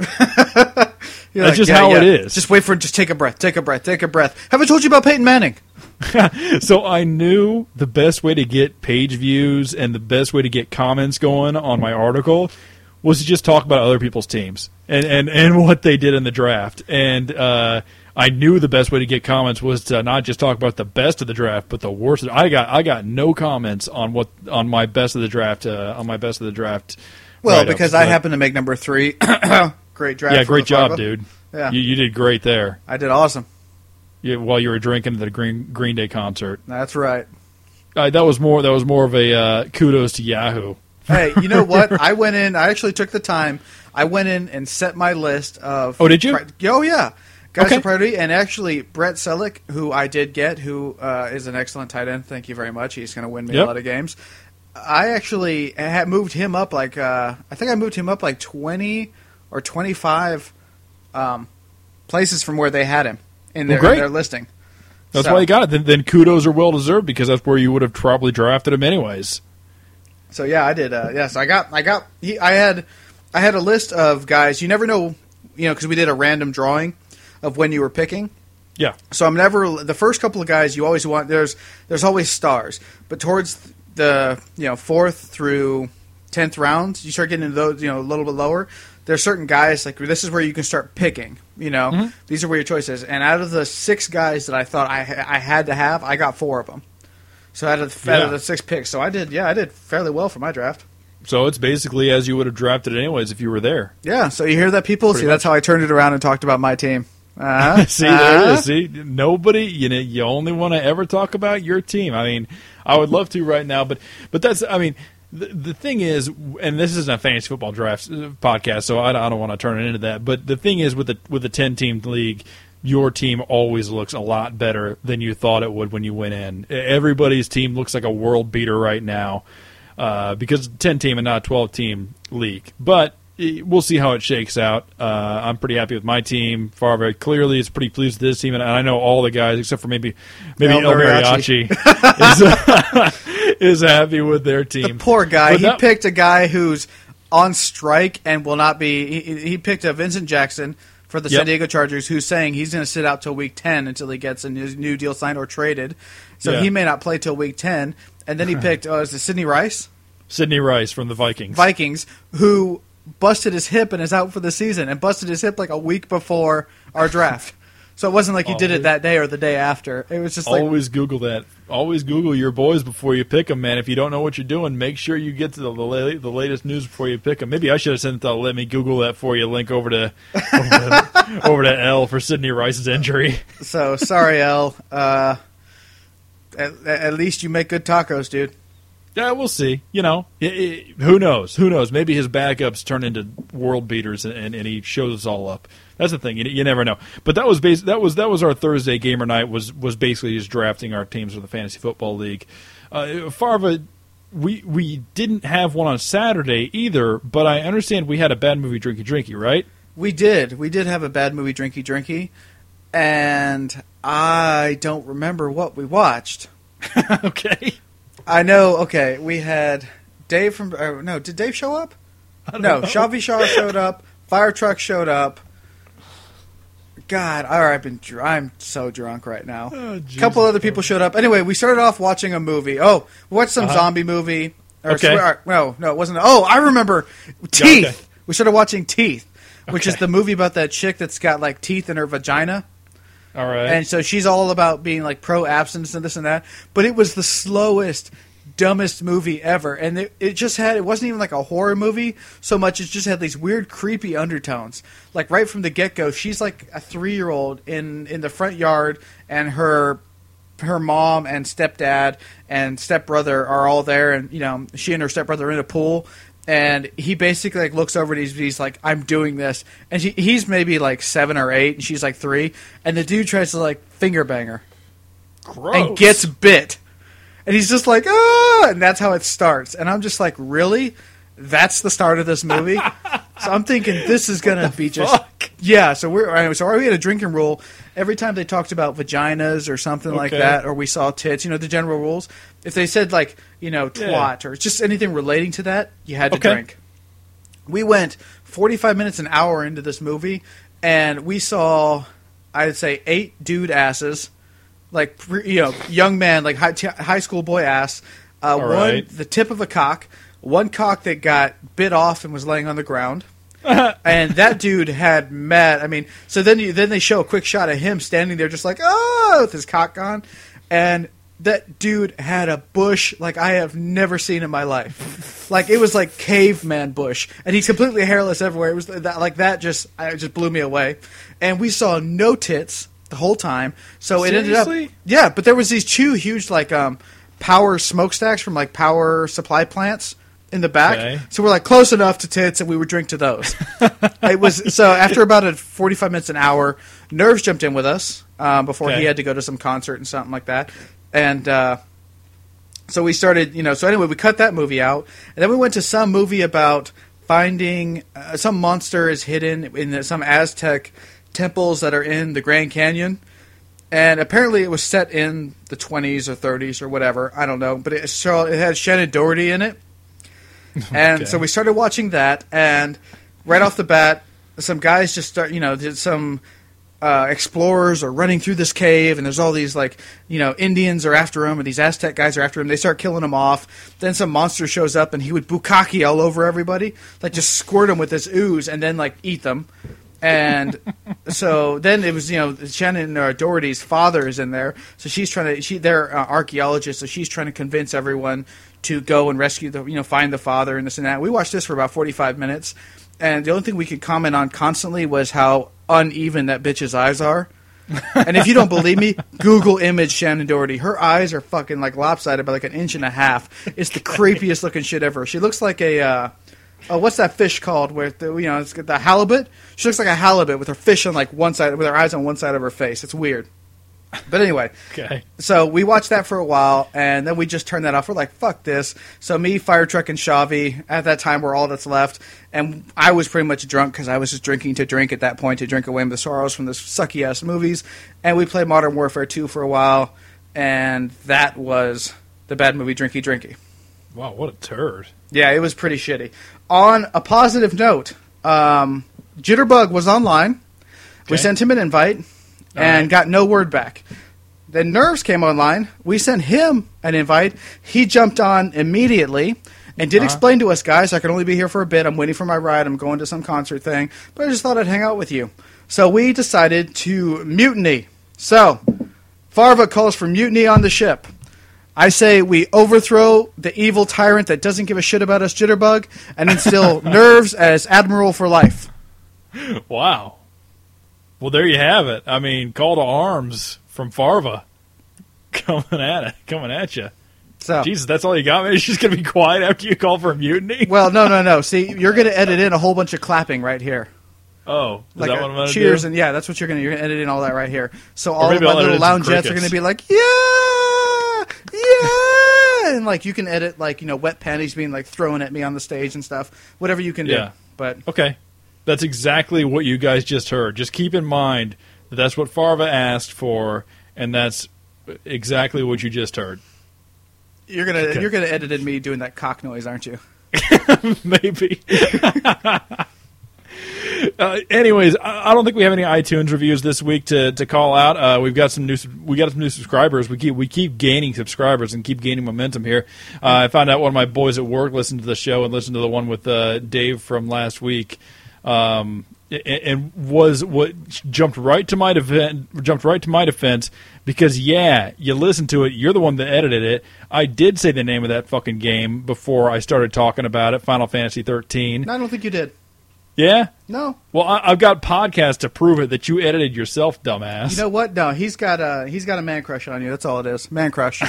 You're That's just how it is. Just wait for it. Just take a breath. Take a breath. Take a breath. Have I told you about Peyton Manning? So I knew the best way to get page views and the best way to get comments going on my article was to just talk about other people's teams and, and, and what they did in the draft. And uh, I knew the best way to get comments was to not just talk about the best of the draft, but the worst. I got I got no comments on what on my best of the draft uh, on my best of the draft. Well, write-ups, because I but- happen to make number three. Great draft. yeah, for great the job, Farva. dude. Yeah. You, you did great there. I did awesome. You, while you were drinking at the Green Green Day concert. That's right. Uh, that was more that was more of a uh, kudos to Yahoo. Hey, you know what? I went in. I actually took the time. I went in and set my list of. Oh, did you? Pri- oh, yeah. Guys Okay. of priority, and actually Brett Selleck, who I did get, who uh, is an excellent tight end. Thank you very much. He's going to win me Yep. a lot of games. I actually had moved him up like uh, I think I moved him up like twenty or twenty-five um, places from where they had him in their, Well, great. their listing. That's So- why you got it. Then, then kudos are well deserved because that's where you would have probably drafted him anyways. So yeah, I did. Uh, yes, I got. I got. He, I had. I had a list of guys. You never know, you know, because we did a random drawing of when you were picking. Yeah. So I'm never the first couple of guys. You always want. There's. There's always stars, but towards the you know fourth through tenth rounds, you start getting into those. You know, a little bit lower. There's certain guys like this is where you can start picking. You know, Mm-hmm. these are where your choices. And out of the six guys that I thought I I had to have, I got four of them. So out of, the, out Yeah. of the six picks, so I did. Yeah, I did fairly well for my draft. So it's basically as you would have drafted anyways if you were there. Yeah, so you hear that, people? Pretty See, that's much. how I turned it around and talked about my team. Uh-huh. See, there Uh-huh. it is. See, nobody, you know, you only want to ever talk about your team. I mean, I would love to right now, but but that's, I mean, The, the thing is, and this isn't a fantasy football draft podcast, so I, I don't want to turn it into that. But the thing is, with the with the ten team league, your team always looks a lot better than you thought it would when you went in. Everybody's team looks like a world beater right now uh, because it's a ten team and not a twelve team league. But we'll see how it shakes out. Uh, I'm pretty happy with my team. Far very clearly is pretty pleased with this team, and I know all the guys except for maybe maybe El, El Mariachi, Mariachi is, is happy with their team. The poor guy. But he that, picked a guy who's on strike and will not be. He, he picked a Vincent Jackson for the Yep. San Diego Chargers, who's saying he's going to sit out till week ten until he gets a new, new deal signed or traded. So Yeah. he may not play till week ten. And then he picked, oh, is it Sidney Rice? Sidney Rice from the Vikings. Vikings, who busted his hip and is out for the season, and busted his hip like a week before our draft. So it wasn't like he did it that day or the day after. It was just like, Always Google that. Always Google your boys before you pick them, man. If you don't know what you're doing, make sure you get to the the, the latest news before you pick them. Maybe I should have sent the let me Google that for you link over to over to, over to L for Sidney Rice's injury. so sorry, El. Uh, at, at least you make good tacos, dude. Yeah, we'll see. You know, it, it, who knows? Who knows? Maybe his backups turn into world beaters, and, and, and he shows us all up. That's the thing. You, you never know. But that was bas- that was that was our Thursday gamer night. Was was basically just drafting our teams for the fantasy football league. Uh, Farva, we we didn't have one on Saturday either. But I understand we had a bad movie, drinky drinky, right? We did. We did have a bad movie, drinky drinky, and I don't remember what we watched. Okay. I know. Okay, we had Dave from. Uh, no, did Dave show up? I don't No, know. Shavi Shaw showed up. Fire truck showed up. God, all right, I've been. Dr- I'm so drunk right now. Oh, A Jesus. couple other people showed up. Anyway, we started off watching a movie. Oh, we watched some Uh-huh. zombie movie. Or Okay. swear- no, no, it wasn't. Oh, I remember. Teeth. okay. We started watching Teeth, which is Okay. the movie about that chick that's got like teeth in her vagina. All right. And so she's all about being like pro abstinence and this and that. But it was the slowest, dumbest movie ever. And it, it just had, it wasn't even like a horror movie so much. It just had these weird, creepy undertones. Like right from the get go, she's like a three year old in, in the front yard, and her her mom and stepdad and stepbrother are all there. And, you know, she and her stepbrother are in a pool. And he basically like looks over and he's, he's like, I'm doing this. And he, he's maybe like seven or eight, and she's like three. And the dude tries to like finger bang her Gross. and gets bit. And he's just like, ah! And that's how it starts. And I'm just like, really? That's the start of this movie? So I'm thinking this is going to be just... fuck? Yeah, so we're anyway, so we had a drinking rule. Every time they talked about vaginas or something like Okay. that, or we saw tits, you know, the general rules, if they said like, you know, twat Yeah. or just anything relating to that, you had to Okay. drink. We went forty-five minutes, an hour into this movie, and we saw, I'd say, eight dude asses, like, pre- you know, young man, like high, t- high school boy ass, uh, one, right. the tip of a cock, one cock that got bit off and was laying on the ground. And that dude had mad. I mean, so then you then they show a quick shot of him standing there, just like oh, with his cock gone, and that dude had a bush like I have never seen in my life. Like it was like caveman bush, and he's completely hairless everywhere. It was that, like that. Just it just blew me away. And we saw no tits the whole time. So it ended Seriously? up yeah, but there was these two huge like um power smokestacks from like power supply plants in the back. Okay. So we're like close enough to tits, and we would drink to those. It was so after about a forty-five minutes an hour, Nerves jumped in with us um, before Okay. he had to go to some concert and something like that, and uh, so we started, you know. So anyway, we cut that movie out, and then we went to some movie about finding uh, some monster is hidden in the, some Aztec temples that are in the Grand Canyon. And apparently it was set in the twenties or thirties or whatever. I don't know. But it, so it had Shannon Doherty in it. And Okay. so we started watching that. And right off the bat, some guys just start, you know, did some uh, explorers are running through this cave. And there's all these, like, you know, Indians are after him. And these Aztec guys are after him. They start killing him off. Then some monster shows up. And he would bukkake all over everybody. Like, just squirt them with this ooze. And then, like, eat them. And so then it was, you know, Shannon uh, Doherty's father is in there, so she's trying to. She they're uh, archaeologists, so she's trying to convince everyone to go and rescue the, you know, find the father and this and that. We watched this for about forty-five minutes, and the only thing we could comment on constantly was how uneven that bitch's eyes are. And if you don't believe me, Google image Shannon Doherty. Her eyes are fucking like lopsided by like an inch and a half. It's the creepiest looking shit ever. She looks like a, uh, oh, what's that fish called? With the, you know, it's got the halibut. She looks like a halibut with her fish on like one side, with her eyes on one side of her face. It's weird. But anyway, Okay. so we watched that for a while, and then we just turned that off. We're like, fuck this. So me, Fire Truck, and Shavi at that time were all that's left. And I was pretty much drunk because I was just drinking to drink at that point, to drink away the sorrows from the sucky-ass movies. And we played Modern Warfare two for a while, and that was the bad movie Drinky Drinky. Wow, what a turd. Yeah, it was pretty shitty. On a positive note, um, Jitterbug was online. We Okay. sent him an invite. And right. got no word back. Then Nerves came online. We sent him an invite. He jumped on immediately and did Uh-huh. explain to us, guys, I can only be here for a bit. I'm waiting for my ride. I'm going to some concert thing. But I just thought I'd hang out with you. So we decided to mutiny. So, Farva calls for mutiny on the ship. I say we overthrow the evil tyrant that doesn't give a shit about us, Jitterbug, and instill Nerves as Admiral for life. Wow. Well, there you have it. I mean, call to arms from Farva. Coming at it. Coming at you. So, Jesus, that's all you got, man? You're just going to be quiet after you call for a mutiny? well, no, no, no. See, you're going to edit in a whole bunch of clapping right here. Oh, is Like that a what I'm going to do? cheers, and yeah, that's what you're going to you're gonna edit in all that right here. So all of maybe my I'll edit little in some loungettes are crickets. going to be like, yeah, yeah, and like you can edit like you know wet panties being like thrown at me on the stage and stuff. Whatever you can do. Yeah. But Okay. That's exactly what you guys just heard. Just keep in mind that that's what Farva asked for, and that's exactly what you just heard. you're gonna Okay. you're gonna edit in me doing that cock noise, aren't you? Maybe. uh, anyways, I, I don't think we have any iTunes reviews this week to, to call out. Uh, we've got some new sub- we got some new subscribers. We keep we keep gaining subscribers and keep gaining momentum here. Uh, I found out one of my boys at work listened to the show and listened to the one with uh, Dave from last week. Um, and, and was what jumped right to my defense, jumped right to my defense because yeah, you listened to it. You're the one that edited it. I did say the name of that fucking game before I started talking about it. Final Fantasy thirteen. No, I don't think you did. Yeah. No. Well, I, I've got podcasts to prove it that you edited yourself, dumbass. You know what? No, he's got a he's got a man crush on you. That's all it is. Man crush.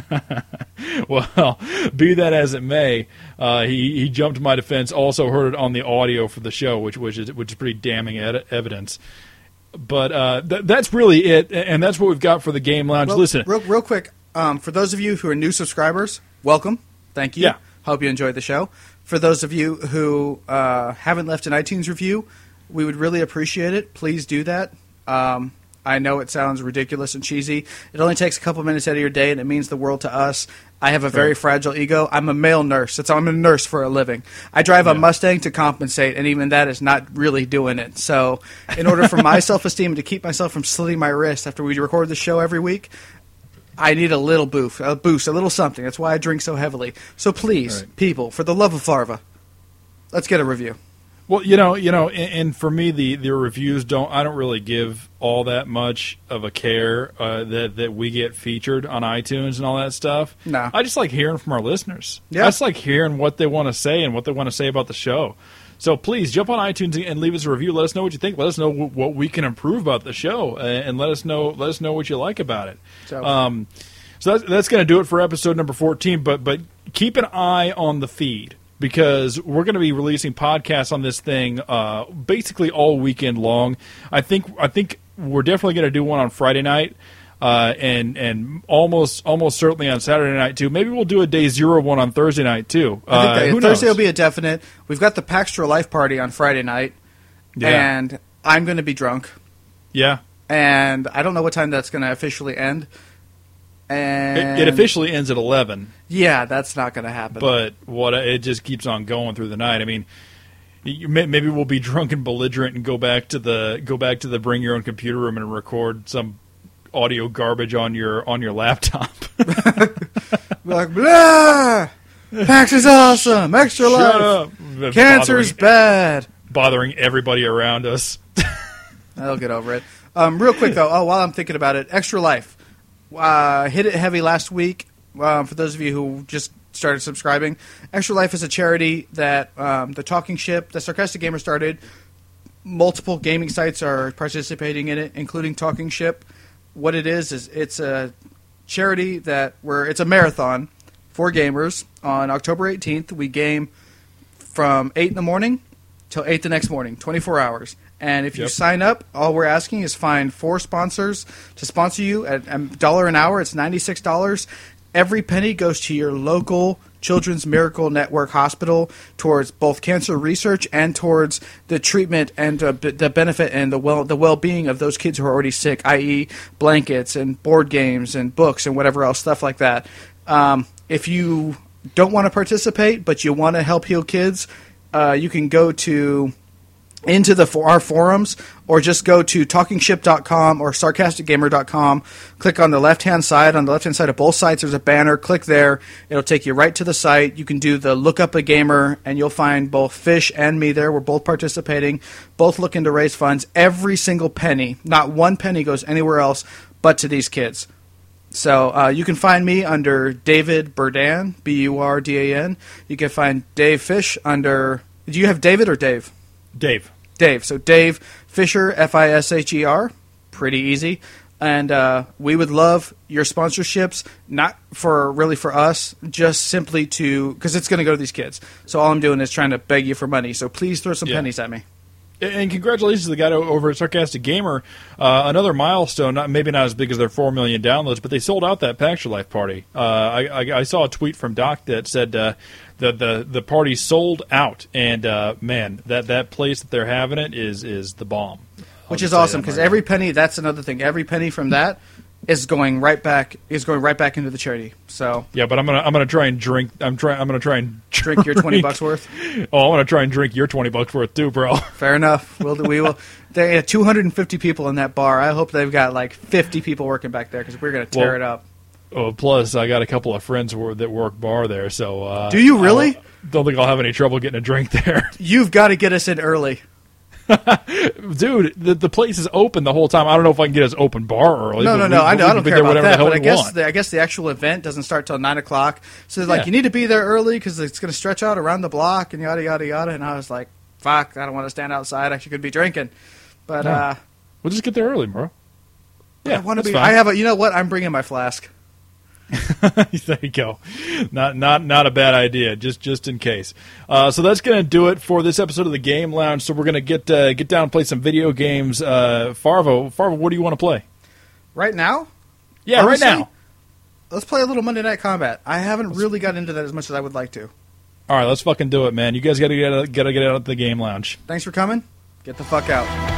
Well, be that as it may, uh, he he jumped to my defense. Also heard it on the audio for the show, which which is which is pretty damning ed- evidence. But uh, th- that's really it, and that's what we've got for the Game Lounge. Well, Listen, real, real quick, um, for those of you who are new subscribers, welcome. Thank you. Yeah. Hope you enjoyed the show. For those of you who uh, haven't left an iTunes review, we would really appreciate it. Please do that. Um, I know it sounds ridiculous and cheesy. It only takes a couple minutes out of your day, and it means the world to us. I have a very Right. fragile ego. I'm a male nurse. It's, I'm a nurse for a living. I drive a Yeah. Mustang to compensate, and even that is not really doing it. So in order for my self-esteem and to keep myself from slitting my wrist after we record the show every week, I need a little boost, a boost, a little something. That's why I drink so heavily. So please, Right. people, for the love of Farva, let's get a review. well, you know, you know, and, and for me, the, the reviews don't. I don't really give all that much of a care uh, that that we get featured on iTunes and all that stuff. No. I just like hearing from our listeners. Yeah. I just like hearing what they want to say and what they want to say about the show. So please jump on iTunes and leave us a review. Let us know what you think. Let us know w- what we can improve about the show, uh, and let us know let us know what you like about it. So- Um, so that's that's going to do it for episode number fourteen. But but keep an eye on the feed, because we're going to be releasing podcasts on this thing uh, basically all weekend long. I think I think we're definitely going to do one on Friday night, uh, and and almost almost certainly on Saturday night too. Maybe we'll do a day zero one on Thursday night too. I think Uh, that who Thursday knows? will be a definite. We've got the Paxtra Life Party on Friday night, Yeah. and I'm going to be drunk, yeah. and I don't know what time that's going to officially end. And It, it officially ends at eleven, yeah, that's not going to happen. but what it just keeps on going through the night. I mean, you, may- maybe we'll be drunk and belligerent and go back to the go back to the bring your own computer room and record some audio garbage on your on your laptop. We're like, blah! Pax is awesome. Extra Shut life. up. Cancer's bothering, bad. bothering everybody around us. I'll get over it. Um, real quick, though, oh, while I'm thinking about it, Extra Life. Uh, hit it heavy last week. Um, for those of you who just started subscribing, Extra Life is a charity that um, the Talking Ship, the Sarcastic Gamer started multiple gaming sites are participating in it, including Talking Ship. What it is is it's a charity that where it's a marathon for gamers. On October eighteenth, we game from eight in the morning till eight the next morning, twenty-four hours. And if you Yep. sign up, all we're asking is find four sponsors to sponsor you at a dollar an hour. It's ninety-six dollars. Every penny goes to your local Children's Miracle Network hospital towards both cancer research and towards the treatment and uh, b- the benefit and the well the well-being of those kids who are already sick, that is blankets and board games and books and whatever else, stuff like that. Um, if you don't want to participate but you want to help heal kids, uh, you can go to into the for our forums, or just go to talking ship dot com or sarcastic gamer dot com. Click on the left-hand side. On the left-hand side of both sites, there's a banner. Click there. It'll take you right to the site. You can do the look up a gamer, and you'll find both Fish and me there. We're both participating, both looking to raise funds. Every single penny, not one penny goes anywhere else but to these kids. So uh, you can find me under David Burdan, B U R D A N. You can find Dave Fish under... Do you have David or Dave? Dave. Dave. So Dave Fisher, F I S H E R. Pretty easy. And uh, we would love your sponsorships, not for really for us, just simply to, because it's going to go to these kids. So all I'm doing is trying to beg you for money. So please throw some Yeah. pennies at me. And congratulations to the guy over at Sarcastic Gamer. Uh, another milestone, not, maybe not as big as their four million downloads, but they sold out that Pax Your Life party. Uh, I, I, I saw a tweet from Doc that said uh, the, the the party sold out. And, uh, man, that, that place that they're having it is, is the bomb. Which I'll is just say awesome, that because right every now. penny, that's another thing. Every penny from that is going right back is going right back into the charity. So Yeah, but I'm gonna I'm gonna try and drink. I'm try I'm gonna try and drink your twenty bucks worth. Oh, I'm gonna try and drink your twenty bucks worth too, bro. Fair enough. We'll do, we will. There are two hundred fifty people in that bar. I hope they've got like fifty people working back there because we're going to tear Well, it up. Oh, plus I got a couple of friends who are- that work bar there, so uh, Do you really? I don't, don't think I'll have any trouble getting a drink there, You've got to get us in early. dude. The, the place is open the whole time. I don't know if I can get us open bar early. No, but no, we- no. I, we know, I can don't be care there about whatever that. the hell But I we guess want. the, I guess the actual event doesn't start till nine o'clock. So they're like, Yeah. you need to be there early because it's going to stretch out around the block and yada yada yada. And I was like, fuck, I don't want to stand outside. I could be drinking. But No. uh, We'll just get there early, bro. Yeah, I want to that's be. fine. I have a. You know what? I'm bringing my flask. There you go. Not not not a bad idea. Just just in case. Uh, so that's going to do it for this episode of the Game Lounge. So we're going to get uh, get down and play some video games. Uh, Farvo, Farvo, what do you want to play? Right now? Yeah, Honestly, right now. Let's play a little Monday Night Combat. I haven't really got into that as much as I would like to. All right, let's fucking do it, man. You guys got to get got to get out of the Game Lounge. Thanks for coming. Get the fuck out.